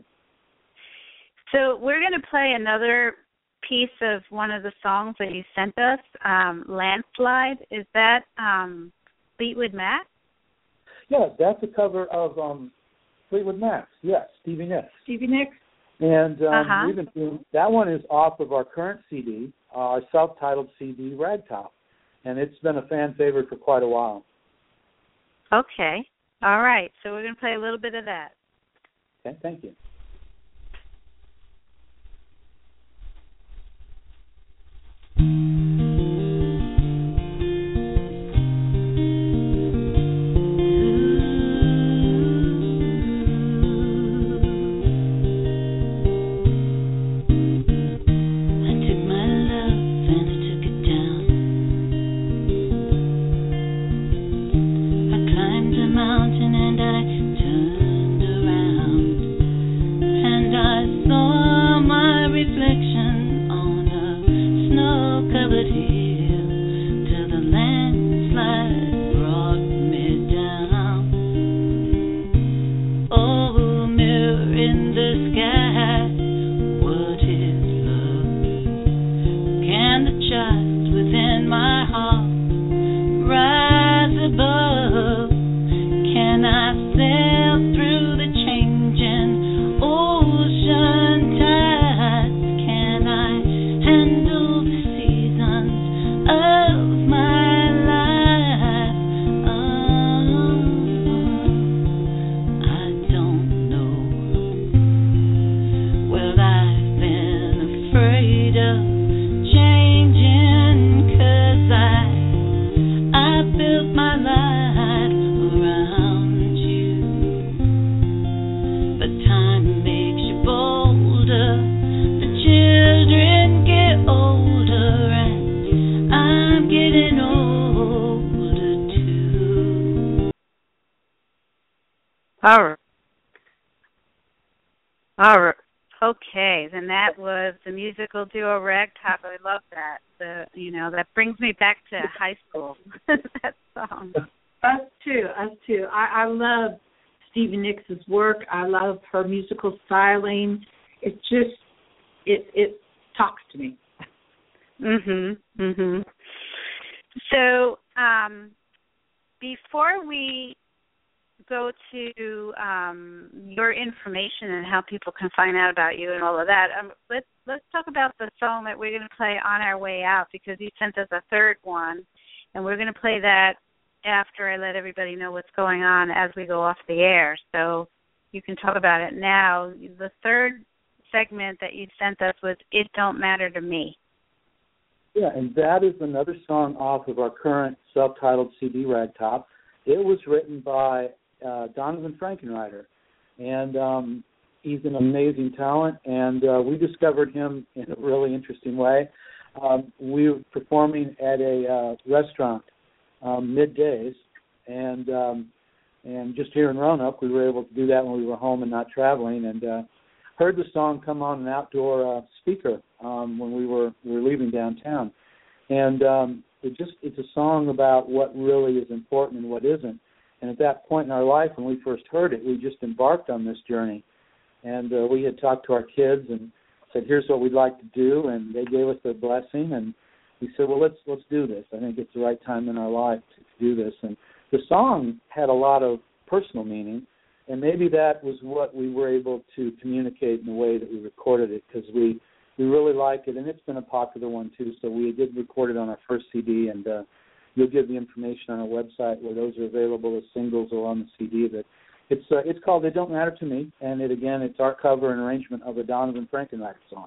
So we're going to play another piece of one of the songs that you sent us, um, Landslide. Is that um, Fleetwood Mac? Yeah, that's a cover of um, Fleetwood Mac. Yes, Stevie Nicks. Stevie Nicks. And um, uh-huh. we've been doing, that one is off of our current C D, uh, our self-titled C D, Ragtop. And it's been a fan favorite for quite a while. Okay. All right. So we're going to play a little bit of that. Okay, thank you. All right. All right. Okay, then that was the musical duo Ragtop. I love that. The you know that brings me back to high school. That song. Us too. Us too. I, I love Stevie Nicks' work. I love her musical styling. It just it it talks to me. Mhm. Mhm. So um, before we go to um, your information and how people can find out about you and all of that, um, let's let's talk about the song that we're going to play on our way out, because you sent us a third one, and we're going to play that after I let everybody know what's going on as we go off the air. So you can talk about it now. The third segment that you sent us was "It Don't Matter to Me." Yeah, and that is another song off of our current self-titled C D, Ragtop. It was written by uh, Donovan Frankenreiter, and um, he's an amazing talent, and uh, we discovered him in a really interesting way. Um, we were performing at a uh, restaurant um, middays, and um, and just here in Roanoke, we were able to do that when we were home and not traveling, and uh, heard the song come on an outdoor uh, speaker um, when we were we were leaving downtown, and um, it just it's a song about what really is important and what isn't. And at that point in our life, when we first heard it, we just embarked on this journey, and uh, we had talked to our kids and said, "Here's what we'd like to do," and they gave us their blessing, and we said, "Well, let's let's do this. I think it's the right time in our life to, to do this." And the song had a lot of personal meaning. And maybe that was what we were able to communicate in the way that we recorded it, because we, we really like it, and it's been a popular one too. So we did record it on our first C D, and uh, you'll get the information on our website where those are available as singles or on the C D. That it's uh, it's called "It Don't Matter to Me," and it again it's our cover and arrangement of a Donovan Frankenreiter song.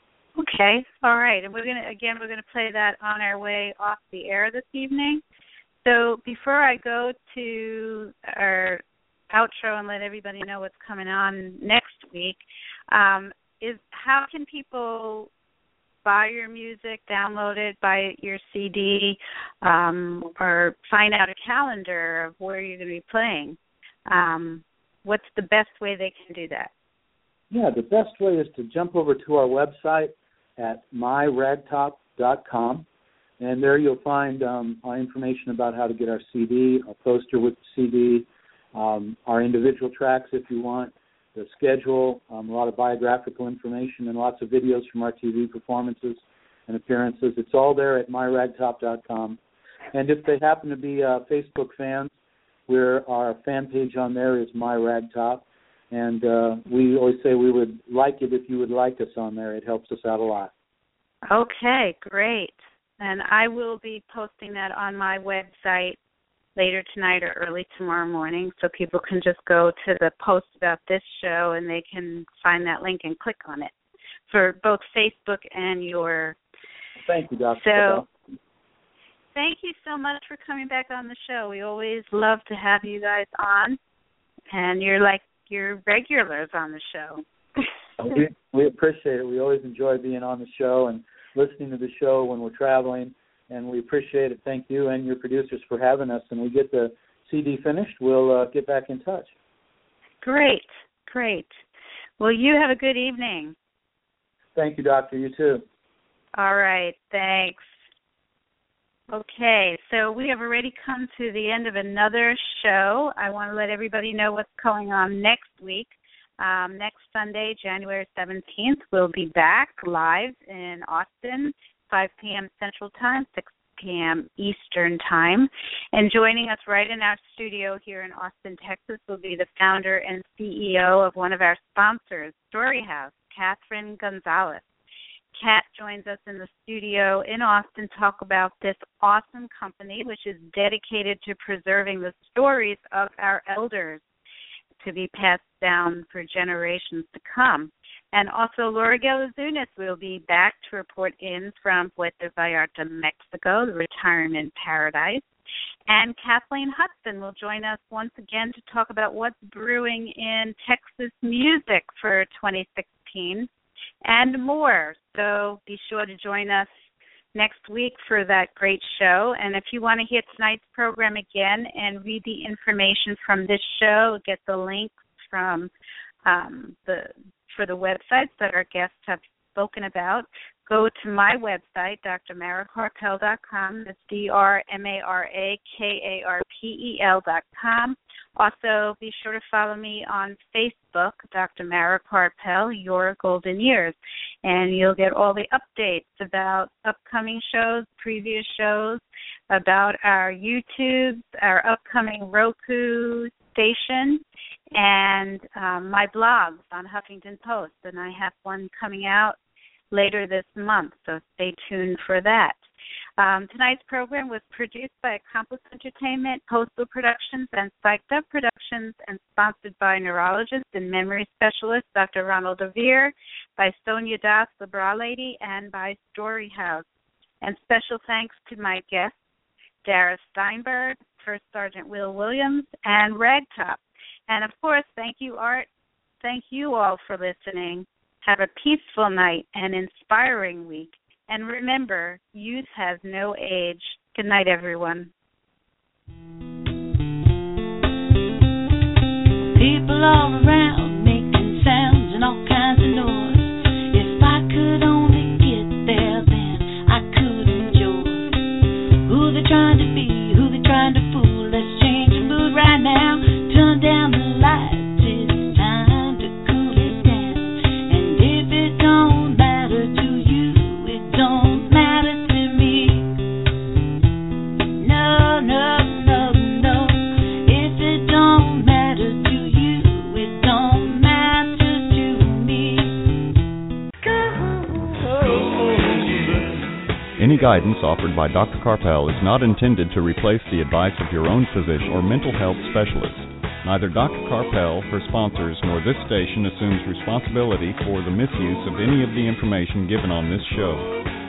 Okay, all right, and we're gonna again we're gonna play that on our way off the air this evening. So before I go to our outro and let everybody know what's coming on next week, um, is how can people buy your music, download it, buy your C D, um, or find out a calendar of where you're going to be playing? Um, what's the best way they can do that? Yeah, the best way is to jump over to our website at my ragtop dot com, and there you'll find um, our information about how to get our C D, our poster with the C D, Um, our individual tracks if you want, the schedule, um, a lot of biographical information, and lots of videos from our T V performances and appearances. It's all there at my ragtop dot com. And if they happen to be uh, Facebook fans, we're, our fan page on there is MyRagtop. And uh, we always say we would like it if you would like us on there. It helps us out a lot. Okay, great. And I will be posting that on my website later tonight or early tomorrow morning, so people can just go to the post about this show and they can find that link and click on it for both Facebook and your... Thank you, Doctor So, thank you so much for coming back on the show. We always love to have you guys on, and you're like you're regulars on the show. we, we appreciate it. We always enjoy being on the show and listening to the show when we're traveling. And we appreciate it. Thank you and your producers for having us. And we get the C D finished, we'll uh, get back in touch. Great, great. Well, you have a good evening. Thank you, Doctor. You too. All right, thanks. Okay, so we have already come to the end of another show. I want to let everybody know what's going on next week. Um, next Sunday, January seventeenth, we'll be back live in Austin, five p.m. Central Time, six p.m. Eastern Time. And joining us right in our studio here in Austin, Texas, will be the founder and C E O of one of our sponsors, Story House, Catherine Gonzalez. Kat joins us in the studio in Austin to talk about this awesome company, which is dedicated to preserving the stories of our elders to be passed down for generations to come. And also Laura Galazunas will be back to report in from Puerto Vallarta, Mexico, the retirement paradise. And Kathleen Hudson will join us once again to talk about what's brewing in Texas music for twenty sixteen and more. So be sure to join us next week for that great show. And if you want to hear tonight's program again and read the information from this show, get the links from um, the for the websites that our guests have spoken about, go to my website, d r mara karpel dot com. That's D R M A R A K A R P E L dot com. Also, be sure to follow me on Facebook, Doctor Mara Karpel, Your Golden Years, and you'll get all the updates about upcoming shows, previous shows, about our YouTube, our upcoming Roku station, and um, my blogs on Huffington Post. And I have one coming out later this month, so stay tuned for that. Um, tonight's program was produced by Accomplice Entertainment, Postal Productions, and Psyched Up Productions, and sponsored by neurologist and memory specialist Doctor Ronald DeVere, by Sonia Das, the Bra Lady, and by Storyhouse. And special thanks to my guests, Dara Steinberg, First Sergeant Will Williams, and Ragtop. And, of course, thank you, Art. Thank you all for listening. Have a peaceful night and inspiring week. And remember, youth has no age. Good night, everyone. People all around making sounds and all kinds of noise. If I could only get there, then I could enjoy who they're trying to be, who they're trying to fool. Let's change the mood right now. Turn down the lights. It's time to cool it down. And if it don't matter to you, it don't matter to me. No, no, no, no. If it don't matter to you, it don't matter to me. Any guidance offered by Doctor Karpel is not intended to replace the advice of your own physician or mental health specialist. Neither Doctor Karpel, her sponsors, nor this station assumes responsibility for the misuse of any of the information given on this show.